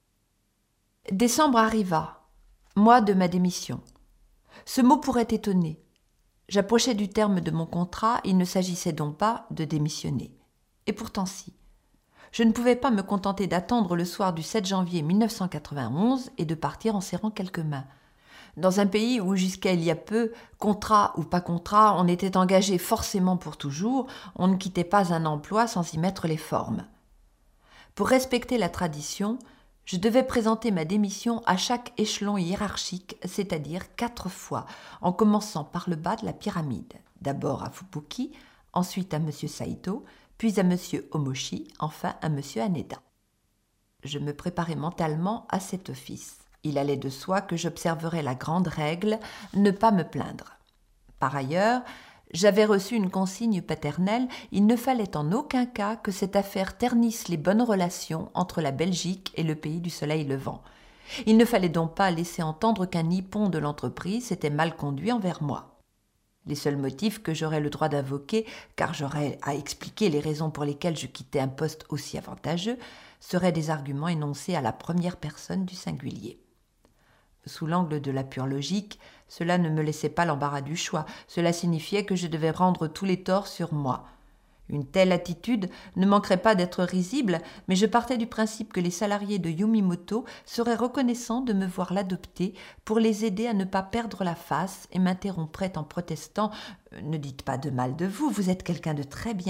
Décembre arriva, mois de ma démission. Ce mot pourrait étonner. J'approchais du terme de mon contrat, il ne s'agissait donc pas de démissionner. Et pourtant si. Je ne pouvais pas me contenter d'attendre le soir du 7 janvier 1991 et de partir en serrant quelques mains. Dans un pays où jusqu'à il y a peu, contrat ou pas contrat, on était engagé forcément pour toujours, on ne quittait pas un emploi sans y mettre les formes. Pour respecter la tradition, je devais présenter ma démission à chaque échelon hiérarchique, c'est-à-dire 4 fois, en commençant par le bas de la pyramide. D'abord à Fubuki, ensuite à M. Saito, puis à M. Omoshi, enfin à M. Haneda. Je me préparais mentalement à cet office. Il allait de soi que j'observerais la grande règle, ne pas me plaindre. Par ailleurs, j'avais reçu une consigne paternelle, il ne fallait en aucun cas que cette affaire ternisse les bonnes relations entre la Belgique et le pays du soleil levant. Il ne fallait donc pas laisser entendre qu'un nippon de l'entreprise s'était mal conduit envers moi. Les seuls motifs que j'aurais le droit d'invoquer, car j'aurais à expliquer les raisons pour lesquelles je quittais un poste aussi avantageux, seraient des arguments énoncés à la première personne du singulier. Sous l'angle de la pure logique, cela ne me laissait pas l'embarras du choix. Cela signifiait que je devais rendre tous les torts sur moi. Une telle attitude ne manquerait pas d'être risible, mais je partais du principe que les salariés de Yumimoto seraient reconnaissants de me voir l'adopter pour les aider à ne pas perdre la face et m'interromprait en protestant « Ne dites pas de mal de vous, vous êtes quelqu'un de très bien ».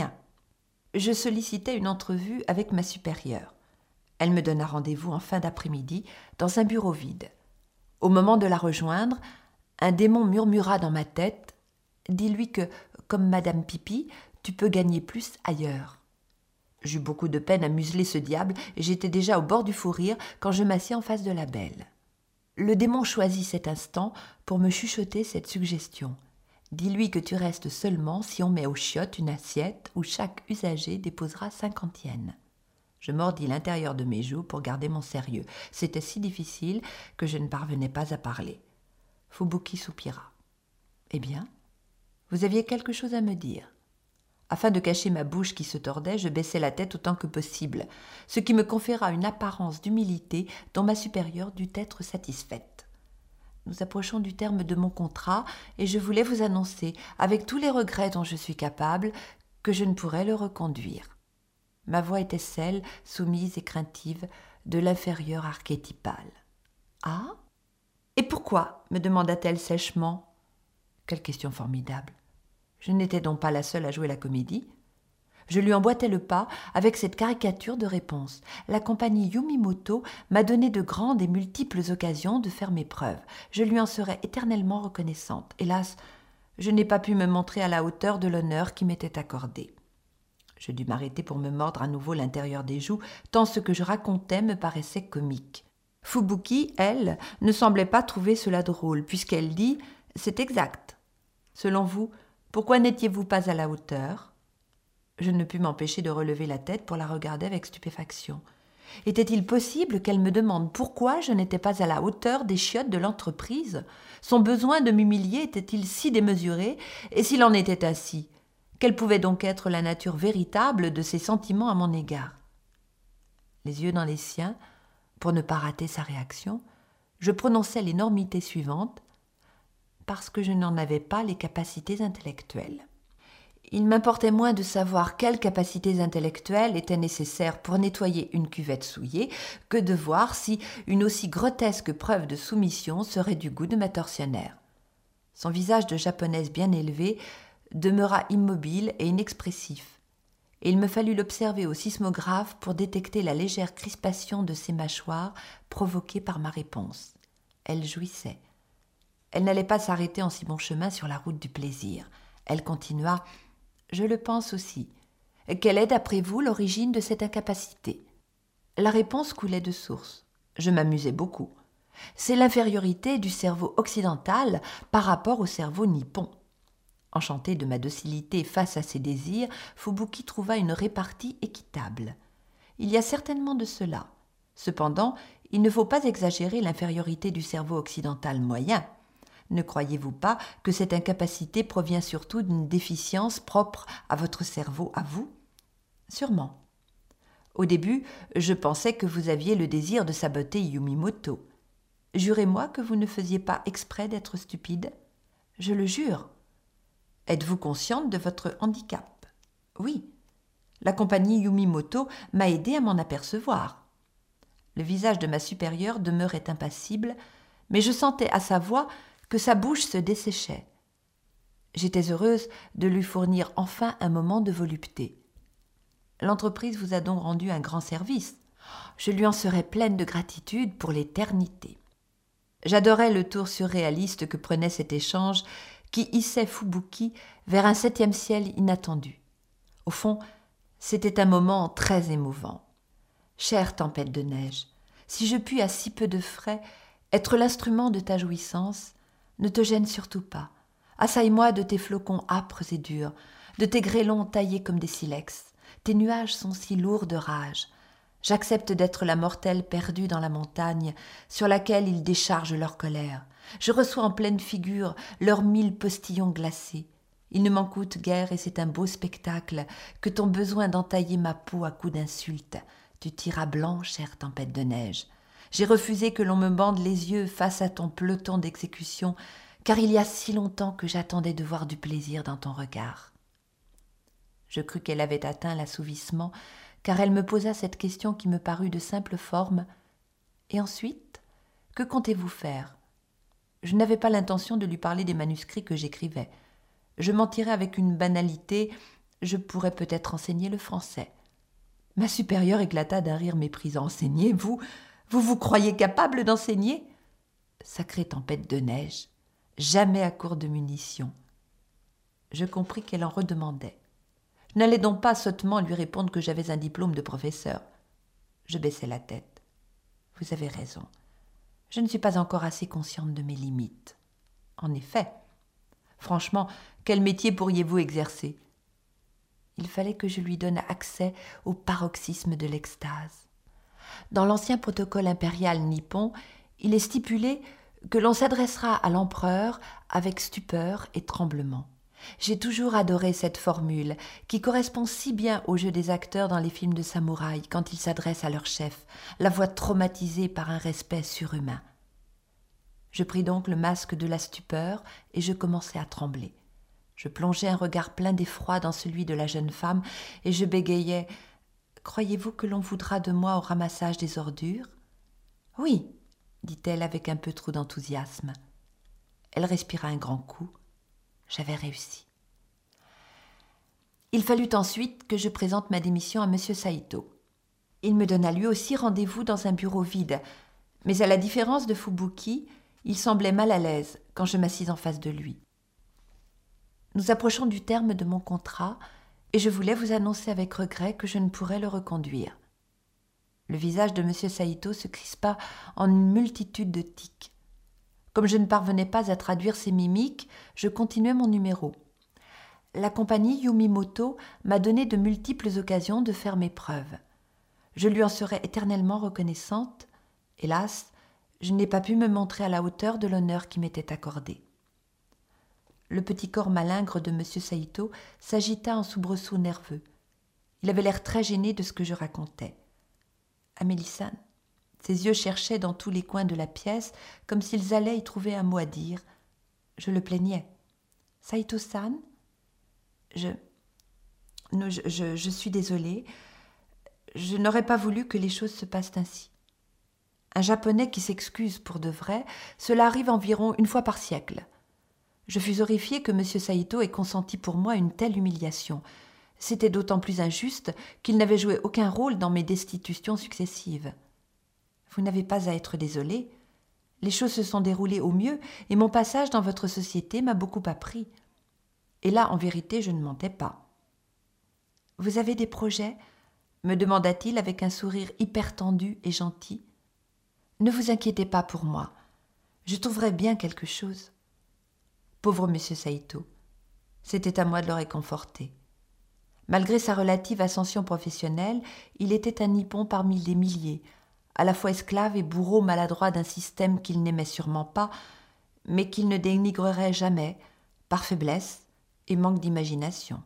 Je sollicitai une entrevue avec ma supérieure. Elle me donna rendez-vous en fin d'après-midi dans un bureau vide. Au moment de la rejoindre, un démon murmura dans ma tête « Dis-lui que, comme Madame Pipi, tu peux gagner plus ailleurs. » J'eus beaucoup de peine à museler ce diable et j'étais déjà au bord du fou rire quand je m'assis en face de la belle. Le démon choisit cet instant pour me chuchoter cette suggestion. « Dis-lui que tu restes seulement si on met aux chiottes une assiette où chaque usager déposera 50 yens. » Je mordis l'intérieur de mes joues pour garder mon sérieux. C'était si difficile que je ne parvenais pas à parler. Fubuki soupira. « Eh bien, vous aviez quelque chose à me dire ?» Afin de cacher ma bouche qui se tordait, je baissai la tête autant que possible, ce qui me conféra une apparence d'humilité dont ma supérieure dut être satisfaite. Nous approchons du terme de mon contrat et je voulais vous annoncer, avec tous les regrets dont je suis capable, que je ne pourrais le reconduire. Ma voix était celle, soumise et craintive, de l'inférieur archétypal. « Ah ? Et pourquoi ?» me demanda-t-elle sèchement. Quelle question formidable. Je n'étais donc pas la seule à jouer la comédie. Je lui emboîtai le pas avec cette caricature de réponse. La compagnie Yumimoto m'a donné de grandes et multiples occasions de faire mes preuves. Je lui en serai éternellement reconnaissante. Hélas, je n'ai pas pu me montrer à la hauteur de l'honneur qui m'était accordé. Je dus m'arrêter pour me mordre à nouveau l'intérieur des joues, tant ce que je racontais me paraissait comique. Fubuki, elle, ne semblait pas trouver cela drôle, puisqu'elle dit « C'est exact. Selon vous, pourquoi n'étiez-vous pas à la hauteur ?» Je ne pus m'empêcher de relever la tête pour la regarder avec stupéfaction. Était-il possible qu'elle me demande pourquoi je n'étais pas à la hauteur des chiottes de l'entreprise ? Son besoin de m'humilier était-il si démesuré ? Et s'il en était ainsi, quelle pouvait donc être la nature véritable de ses sentiments à mon égard ? Les yeux dans les siens, pour ne pas rater sa réaction, je prononçai l'énormité suivante, parce que je n'en avais pas les capacités intellectuelles. Il m'importait moins de savoir quelles capacités intellectuelles étaient nécessaires pour nettoyer une cuvette souillée que de voir si une aussi grotesque preuve de soumission serait du goût de ma tortionnaire. Son visage de japonaise bien élevé demeura immobile et inexpressif, et il me fallut l'observer au sismographe pour détecter la légère crispation de ses mâchoires provoquée par ma réponse. Elle jouissait. Elle n'allait pas s'arrêter en si bon chemin sur la route du plaisir. Elle continua « Je le pense aussi. Quelle est, d'après vous, l'origine de cette incapacité ?» La réponse coulait de source. Je m'amusais beaucoup. C'est l'infériorité du cerveau occidental par rapport au cerveau nippon. Enchanté de ma docilité face à ses désirs, Fubuki trouva une répartie équitable. Il y a certainement de cela. Cependant, il ne faut pas exagérer l'infériorité du cerveau occidental moyen. Ne croyez-vous pas que cette incapacité provient surtout d'une déficience propre à votre cerveau à vous ? Sûrement. Au début, je pensais que vous aviez le désir de saboter Yumimoto. Jurez-moi que vous ne faisiez pas exprès d'être stupide. Je le jure. Êtes-vous consciente de votre handicap ? Oui. La compagnie Yumimoto m'a aidé à m'en apercevoir. Le visage de ma supérieure demeurait impassible, mais je sentais à sa voix que sa bouche se desséchait. J'étais heureuse de lui fournir enfin un moment de volupté. L'entreprise vous a donc rendu un grand service. Je lui en serai pleine de gratitude pour l'éternité. J'adorais le tour surréaliste que prenait cet échange qui hissait Fubuki vers un 7e ciel inattendu. Au fond, c'était un moment très émouvant. Chère tempête de neige, si je puis à si peu de frais être l'instrument de ta jouissance, ne te gêne surtout pas. Assaille-moi de tes flocons âpres et durs, de tes grêlons taillés comme des silex. Tes nuages sont si lourds de rage. J'accepte d'être la mortelle perdue dans la montagne, sur laquelle ils déchargent leur colère. Je reçois en pleine figure leurs 1000 postillons glacés. Ils ne m'en coûtent guère et c'est un beau spectacle que ton besoin d'entailler ma peau à coups d'insultes. Tu tires à blanc, chère tempête de neige. J'ai refusé que l'on me bande les yeux face à ton peloton d'exécution, car il y a si longtemps que j'attendais de voir du plaisir dans ton regard. » Je crus qu'elle avait atteint l'assouvissement, car elle me posa cette question qui me parut de simple forme. « Et ensuite, que comptez-vous faire ?» Je n'avais pas l'intention de lui parler des manuscrits que j'écrivais. Je mentirais avec une banalité, je pourrais peut-être enseigner le français. Ma supérieure éclata d'un rire méprisant. « Enseigner, vous vous croyez capable d'enseigner ?» Sacrée tempête de neige, jamais à court de munitions. Je compris qu'elle en redemandait. Je n'allais donc pas sottement lui répondre que j'avais un diplôme de professeur. Je baissai la tête. « Vous avez raison. Je ne suis pas encore assez consciente de mes limites. » « En effet. Franchement, quel métier pourriez-vous exercer ?» Il fallait que je lui donne accès au paroxysme de l'extase. Dans l'ancien protocole impérial nippon, il est stipulé que l'on s'adressera à l'empereur avec stupeur et tremblement. J'ai toujours adoré cette formule qui correspond si bien au jeu des acteurs dans les films de samouraï quand ils s'adressent à leur chef, la voix traumatisée par un respect surhumain. Je pris donc le masque de la stupeur et je commençai à trembler. Je plongeai un regard plein d'effroi dans celui de la jeune femme et je bégayai « Croyez-vous que l'on voudra de moi au ramassage des ordures ?»« Oui, » dit-elle avec un peu trop d'enthousiasme. Elle respira un grand coup. J'avais réussi. Il fallut ensuite que je présente ma démission à M. Saito. Il me donna lui aussi rendez-vous dans un bureau vide, mais à la différence de Fubuki, il semblait mal à l'aise quand je m'assis en face de lui. Nous approchons du terme de mon contrat et je voulais vous annoncer avec regret que je ne pourrais le reconduire. Le visage de M. Saito se crispa en une multitude de tics. Comme je ne parvenais pas à traduire ses mimiques, je continuai mon numéro. La compagnie Yumimoto m'a donné de multiples occasions de faire mes preuves. Je lui en serai éternellement reconnaissante. Hélas, je n'ai pas pu me montrer à la hauteur de l'honneur qui m'était accordé. Le petit corps malingre de M. Saito s'agita en soubresaut nerveux. Il avait l'air très gêné de ce que je racontais. Amélie-san, ses yeux cherchaient dans tous les coins de la pièce, comme s'ils allaient y trouver un mot à dire. Je le plaignais. « Saito-san, je suis désolée. Je n'aurais pas voulu que les choses se passent ainsi. Un Japonais qui s'excuse pour de vrai, cela arrive environ une fois par siècle. Je fus horrifiée que M. Saito ait consenti pour moi une telle humiliation. C'était d'autant plus injuste qu'il n'avait joué aucun rôle dans mes destitutions successives. Vous n'avez pas à être désolée. Les choses se sont déroulées au mieux et mon passage dans votre société m'a beaucoup appris. Et là, en vérité, je ne mentais pas. « Vous avez des projets ?» me demanda-t-il avec un sourire hyper tendu et gentil. « Ne vous inquiétez pas pour moi. Je trouverai bien quelque chose. » Pauvre M. Saito. C'était à moi de le réconforter. Malgré sa relative ascension professionnelle, il était un nippon parmi des milliers, à la fois esclave et bourreau maladroit d'un système qu'il n'aimait sûrement pas, mais qu'il ne dénigrerait jamais, par faiblesse et manque d'imagination.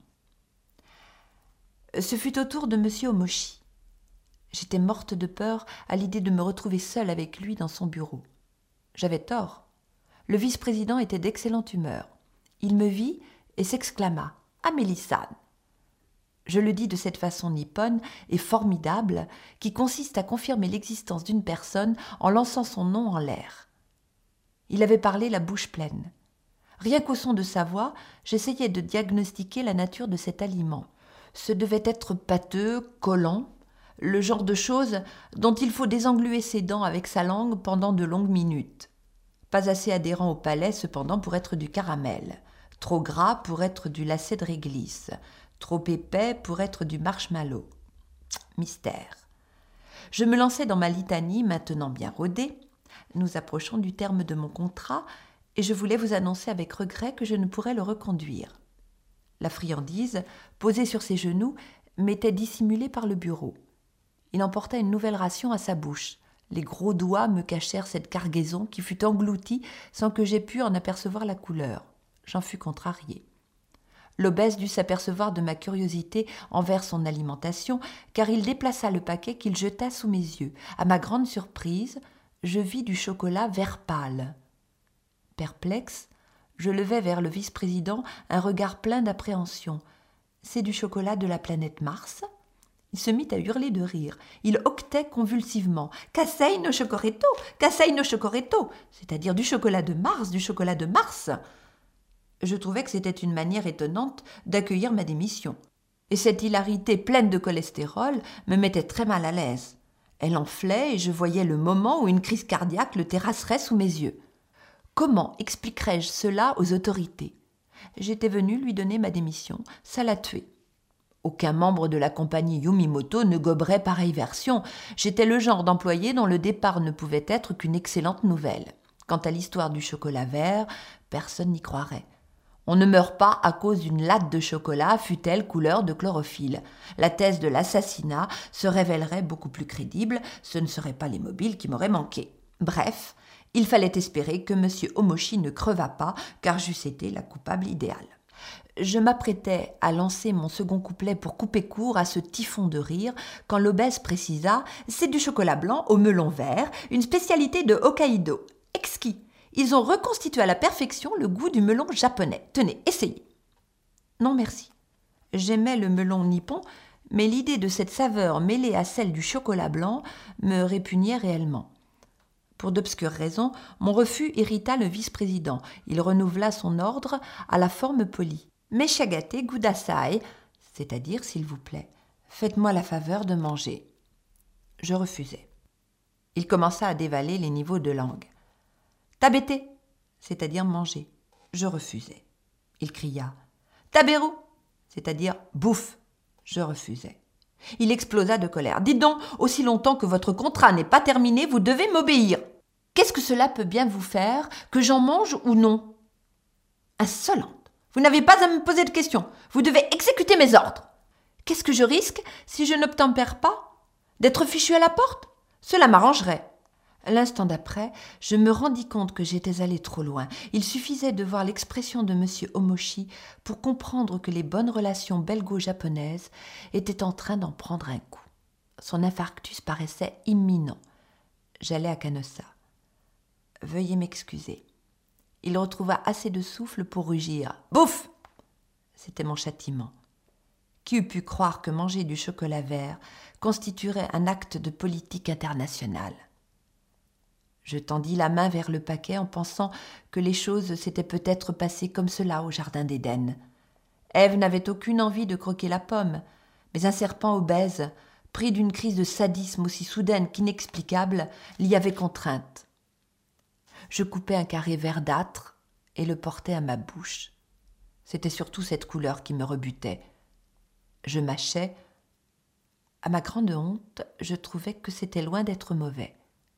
Ce fut au tour de M. Omoshi. J'étais morte de peur à l'idée de me retrouver seule avec lui dans son bureau. J'avais tort. Le vice-président était d'excellente humeur. Il me vit et s'exclama « Amélie-san !» Je le dis de cette façon nippone et formidable qui consiste à confirmer l'existence d'une personne en lançant son nom en l'air. Il avait parlé la bouche pleine. Rien qu'au son de sa voix, j'essayais de diagnostiquer la nature de cet aliment. Ce devait être pâteux, collant, le genre de chose dont il faut désengluer ses dents avec sa langue pendant de longues minutes. Pas assez adhérent au palais cependant pour être du caramel, trop gras pour être du lacet de réglisse, trop épais pour être du marshmallow. Mystère. Je me lançai dans ma litanie maintenant bien rodée. Nous approchons du terme de mon contrat et je voulais vous annoncer avec regret que je ne pourrais le reconduire. La friandise, posée sur ses genoux, m'était dissimulée par le bureau. Il emporta une nouvelle ration à sa bouche. Les gros doigts me cachèrent cette cargaison qui fut engloutie sans que j'aie pu en apercevoir la couleur. J'en fus contrariée. L'obèse dut s'apercevoir de ma curiosité envers son alimentation, car il déplaça le paquet qu'il jeta sous mes yeux. À ma grande surprise, je vis du chocolat vert pâle. Perplexe, je levai vers le vice-président un regard plein d'appréhension. « C'est du chocolat de la planète Mars ?» Il se mit à hurler de rire. Il octait convulsivement. « Kasei no chocoretto, Kasei no chocoretto !» c'est-à-dire du chocolat de Mars, du chocolat de Mars. Je trouvais que c'était une manière étonnante d'accueillir ma démission. Et cette hilarité pleine de cholestérol me mettait très mal à l'aise. Elle enflait et je voyais le moment où une crise cardiaque le terrasserait sous mes yeux. Comment expliquerais-je cela aux autorités ? J'étais venue lui donner ma démission, ça l'a tué. Aucun membre de la compagnie Yumimoto ne goberait pareille version. J'étais le genre d'employé dont le départ ne pouvait être qu'une excellente nouvelle. Quant à l'histoire du chocolat vert, personne n'y croirait. On ne meurt pas à cause d'une latte de chocolat, fût-elle couleur de chlorophylle. La thèse de l'assassinat se révélerait beaucoup plus crédible, ce ne seraient pas les mobiles qui m'auraient manqué. Bref, il fallait espérer que M. Omoshi ne crevât pas, car j'eusse été la coupable idéale. Je m'apprêtais à lancer mon second couplet pour couper court à ce typhon de rire, quand l'obèse précisa « C'est du chocolat blanc au melon vert, une spécialité de Hokkaido. Exquis. Ils ont reconstitué à la perfection le goût du melon japonais. Tenez, essayez. » Non, merci. J'aimais le melon nippon, mais l'idée de cette saveur mêlée à celle du chocolat blanc me répugnait réellement. Pour d'obscures raisons, mon refus irrita le vice-président. Il renouvela son ordre à la forme polie. « Meshagate gudasai », c'est-à-dire « s'il vous plaît, faites-moi la faveur de manger ». Je refusai. Il commença à dévaler les niveaux de langue. « Tabete », c'est-à-dire manger. Je refusai. Il cria « Taberu », c'est-à-dire bouffe. Je refusai. Il explosa de colère. « Dites donc, aussi longtemps que votre contrat n'est pas terminé, vous devez m'obéir. Qu'est-ce que cela peut bien vous faire, que j'en mange ou non ?»« Insolente. Vous n'avez pas à me poser de questions. Vous devez exécuter mes ordres. Qu'est-ce que je risque si je n'obtempère pas ? D'être fichu à la porte ? Cela m'arrangerait. » L'instant d'après, je me rendis compte que j'étais allé trop loin. Il suffisait de voir l'expression de M. Omoshi pour comprendre que les bonnes relations belgo-japonaises étaient en train d'en prendre un coup. Son infarctus paraissait imminent. J'allai à Canossa. « Veuillez m'excuser. » Il retrouva assez de souffle pour rugir. « Bouffe !» C'était mon châtiment. Qui eût pu croire que manger du chocolat vert constituerait un acte de politique internationale ? Je tendis la main vers le paquet en pensant que les choses s'étaient peut-être passées comme cela au jardin d'Éden. Ève n'avait aucune envie de croquer la pomme, mais un serpent obèse, pris d'une crise de sadisme aussi soudaine qu'inexplicable, l'y avait contrainte. Je coupai un carré verdâtre et le portai à ma bouche. C'était surtout cette couleur qui me rebutait. Je mâchais. À ma grande honte, je trouvais que c'était loin d'être mauvais.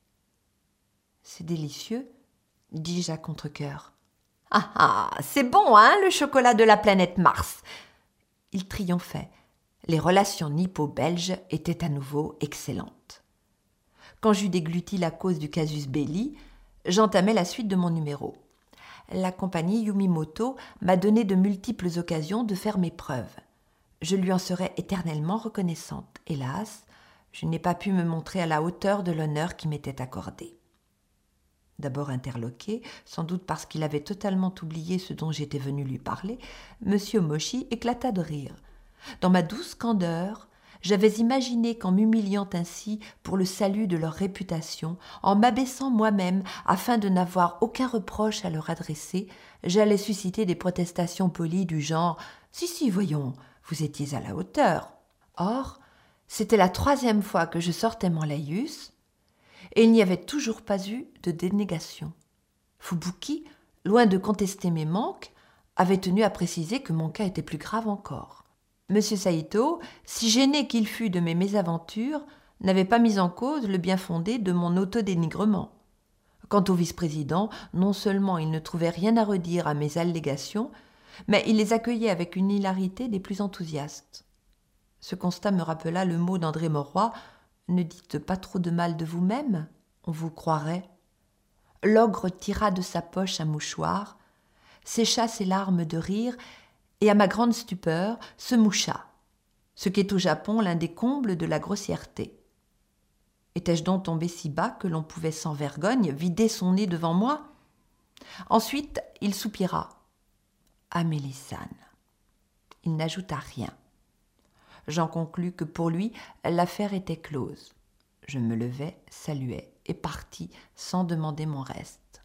« C'est délicieux, » dis-je à contre-cœur. « Ah ah, c'est bon, hein, le chocolat de la planète Mars !» Il triomphait. Les relations nippo-belges étaient à nouveau excellentes. Quand j'eus dégluti la cause du casus belli, j'entamai la suite de mon numéro. La compagnie Yumimoto m'a donné de multiples occasions de faire mes preuves. Je lui en serai éternellement reconnaissante. Hélas, je n'ai pas pu me montrer à la hauteur de l'honneur qui m'était accordé. D'abord interloqué, sans doute parce qu'il avait totalement oublié ce dont j'étais venue lui parler, M. Omoshi éclata de rire. Dans ma douce candeur, j'avais imaginé qu'en m'humiliant ainsi pour le salut de leur réputation, en m'abaissant moi-même afin de n'avoir aucun reproche à leur adresser, j'allais susciter des protestations polies du genre « Si, voyons, vous étiez à la hauteur. » Or, c'était la 3e fois que je sortais mon laïus, et il n'y avait toujours pas eu de dénégation. Fubuki, loin de contester mes manques, avait tenu à préciser que mon cas était plus grave encore. M. Saito, si gêné qu'il fût de mes mésaventures, n'avait pas mis en cause le bien fondé de mon autodénigrement. Quant au vice-président, non seulement il ne trouvait rien à redire à mes allégations, mais il les accueillait avec une hilarité des plus enthousiastes. Ce constat me rappela le mot d'André Mauroy « Ne dites pas trop de mal de vous-même, on vous croirait ». L'ogre tira de sa poche un mouchoir, sécha ses larmes de rire et, à ma grande stupeur, se moucha, ce qui est au Japon l'un des combles de la grossièreté. Étais-je donc tombé si bas que l'on pouvait sans vergogne vider son nez devant moi? Ensuite, il soupira. « Ah, Mélissane !» Il n'ajouta rien. J'en conclus que pour lui, l'affaire était close. Je me levai, saluai et partis sans demander mon reste.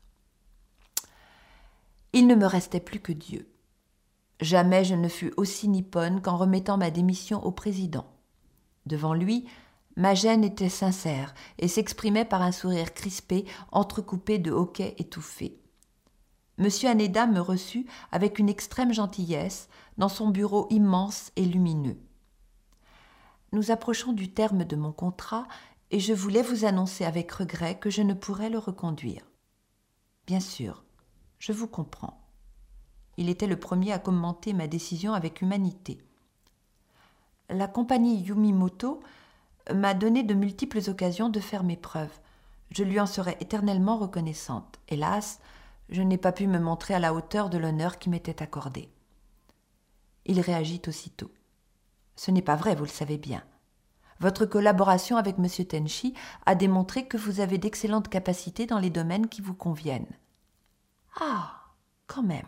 Il ne me restait plus que Dieu. Jamais je ne fus aussi nippone qu'en remettant ma démission au président. Devant lui, ma gêne était sincère et s'exprimait par un sourire crispé, entrecoupé de hoquets étouffés. Monsieur Haneda me reçut avec une extrême gentillesse dans son bureau immense et lumineux. Nous approchons du terme de mon contrat et je voulais vous annoncer avec regret que je ne pourrais le reconduire. Bien sûr, je vous comprends. Il était le premier à commenter ma décision avec humanité. La compagnie Yumimoto m'a donné de multiples occasions de faire mes preuves. Je lui en serai éternellement reconnaissante. Hélas, je n'ai pas pu me montrer à la hauteur de l'honneur qui m'était accordé. Il réagit aussitôt. Ce n'est pas vrai, vous le savez bien. Votre collaboration avec M. Tenchi a démontré que vous avez d'excellentes capacités dans les domaines qui vous conviennent. Ah, quand même.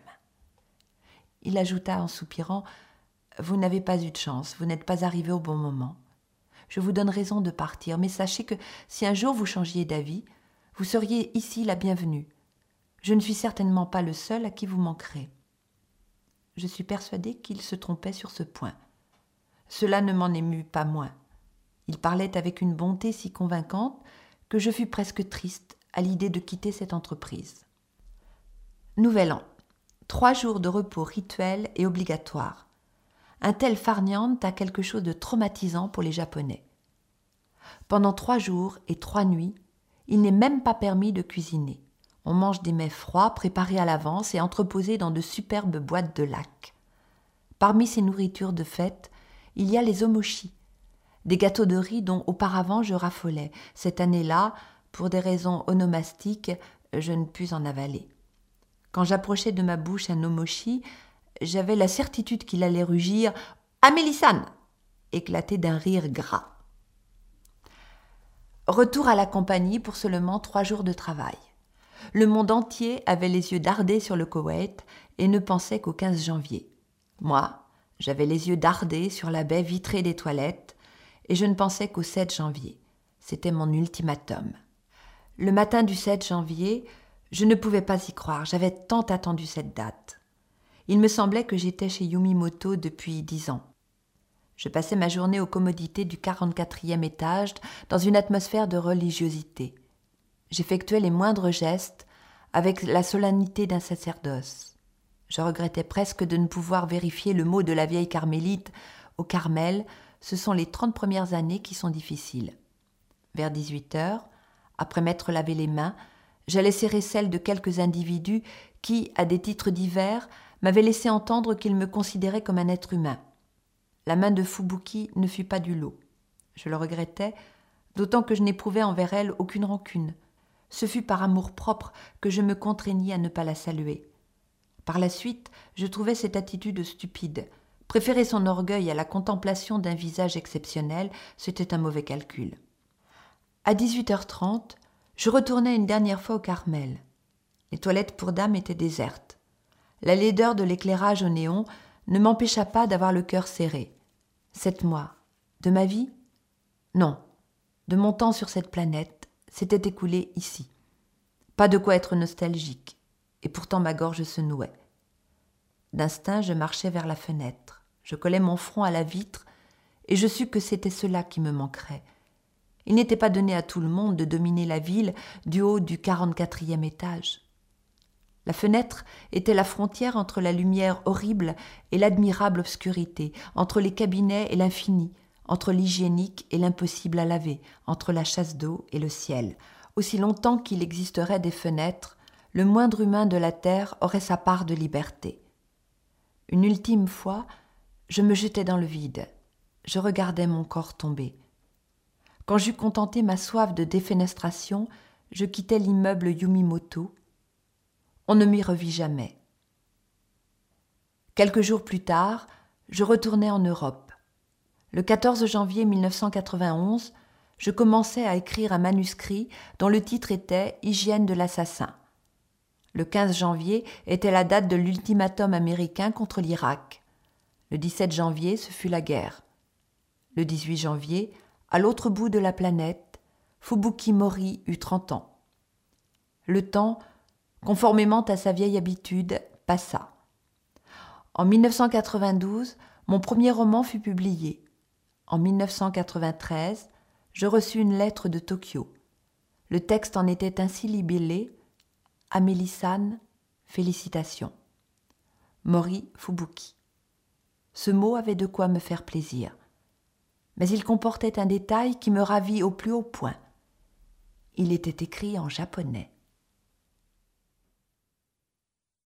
Il ajouta en soupirant, « Vous n'avez pas eu de chance, vous n'êtes pas arrivé au bon moment. Je vous donne raison de partir, mais sachez que si un jour vous changiez d'avis, vous seriez ici la bienvenue. Je ne suis certainement pas le seul à qui vous manquerez. » Je suis persuadée qu'il se trompait sur ce point. Cela ne m'en émut pas moins. Il parlait avec une bonté si convaincante que je fus presque triste à l'idée de quitter cette entreprise. Nouvel an. 3 jours de repos rituel et obligatoire. Un tel farniente a quelque chose de traumatisant pour les Japonais. Pendant 3 jours et 3 nuits, il n'est même pas permis de cuisiner. On mange des mets froids préparés à l'avance et entreposés dans de superbes boîtes de laque. Parmi ces nourritures de fête, il y a les omochi, des gâteaux de riz dont auparavant je raffolais. Cette année-là, pour des raisons onomastiques, je ne pus en avaler. Quand j'approchais de ma bouche un omochi, j'avais la certitude qu'il allait rugir « Amélissane !» éclaté d'un rire gras. Retour à la compagnie pour seulement 3 jours de travail. Le monde entier avait les yeux dardés sur le Koweït et ne pensait qu'au 15 janvier. Moi, j'avais les yeux dardés sur la baie vitrée des toilettes et je ne pensais qu'au 7 janvier. C'était mon ultimatum. Le matin du 7 janvier, je ne pouvais pas y croire, j'avais tant attendu cette date. Il me semblait que j'étais chez Yumimoto depuis 10 ans. Je passais ma journée aux commodités du 44e étage dans une atmosphère de religiosité. J'effectuais les moindres gestes avec la solennité d'un sacerdoce. Je regrettais presque de ne pouvoir vérifier le mot de la vieille carmélite « Au Carmel, ce sont les 30 premières années qui sont difficiles ». Vers 18 heures, après m'être lavé les mains, j'allais serrer celles de quelques individus qui, à des titres divers, m'avaient laissé entendre qu'ils me considéraient comme un être humain. La main de Fubuki ne fut pas du lot. Je le regrettais, d'autant que je n'éprouvais envers elle aucune rancune. Ce fut par amour-propre que je me contraignis à ne pas la saluer. Par la suite, je trouvais cette attitude stupide. Préférer son orgueil à la contemplation d'un visage exceptionnel, c'était un mauvais calcul. À 18h30, je retournai une dernière fois au Carmel. Les toilettes pour dames étaient désertes. La laideur de l'éclairage au néon ne m'empêcha pas d'avoir le cœur serré. 7 mois. De ma vie? Non. De mon temps sur cette planète s'était écoulé ici. Pas de quoi être nostalgique, et pourtant ma gorge se nouait. D'instinct, je marchais vers la fenêtre. Je collais mon front à la vitre, et je sus que c'était cela qui me manquerait. Il n'était pas donné à tout le monde de dominer la ville du haut du 44e étage. La fenêtre était la frontière entre la lumière horrible et l'admirable obscurité, entre les cabinets et l'infini, entre l'hygiénique et l'impossible à laver, entre la chasse d'eau et le ciel. Aussi longtemps qu'il existerait des fenêtres, le moindre humain de la terre aurait sa part de liberté. Une ultime fois, je me jetais dans le vide. Je regardais mon corps tomber. Quand j'eus contenté ma soif de défenestration, je quittai l'immeuble Yumimoto. On ne m'y revit jamais. Quelques jours plus tard, je retournai en Europe. Le 14 janvier 1991, je commençais à écrire un manuscrit dont le titre était « Hygiène de l'assassin ». Le 15 janvier était la date de l'ultimatum américain contre l'Irak. Le 17 janvier, ce fut la guerre. Le 18 janvier, à l'autre bout de la planète, Fubuki Mori eut 30 ans. Le temps, conformément à sa vieille habitude, passa. En 1992, mon premier roman fut publié. En 1993, je reçus une lettre de Tokyo. Le texte en était ainsi libellé « Amélie-san, félicitations. Mori Fubuki ». Ce mot avait de quoi me faire plaisir. Mais il comportait un détail qui me ravit au plus haut point. Il était écrit en japonais.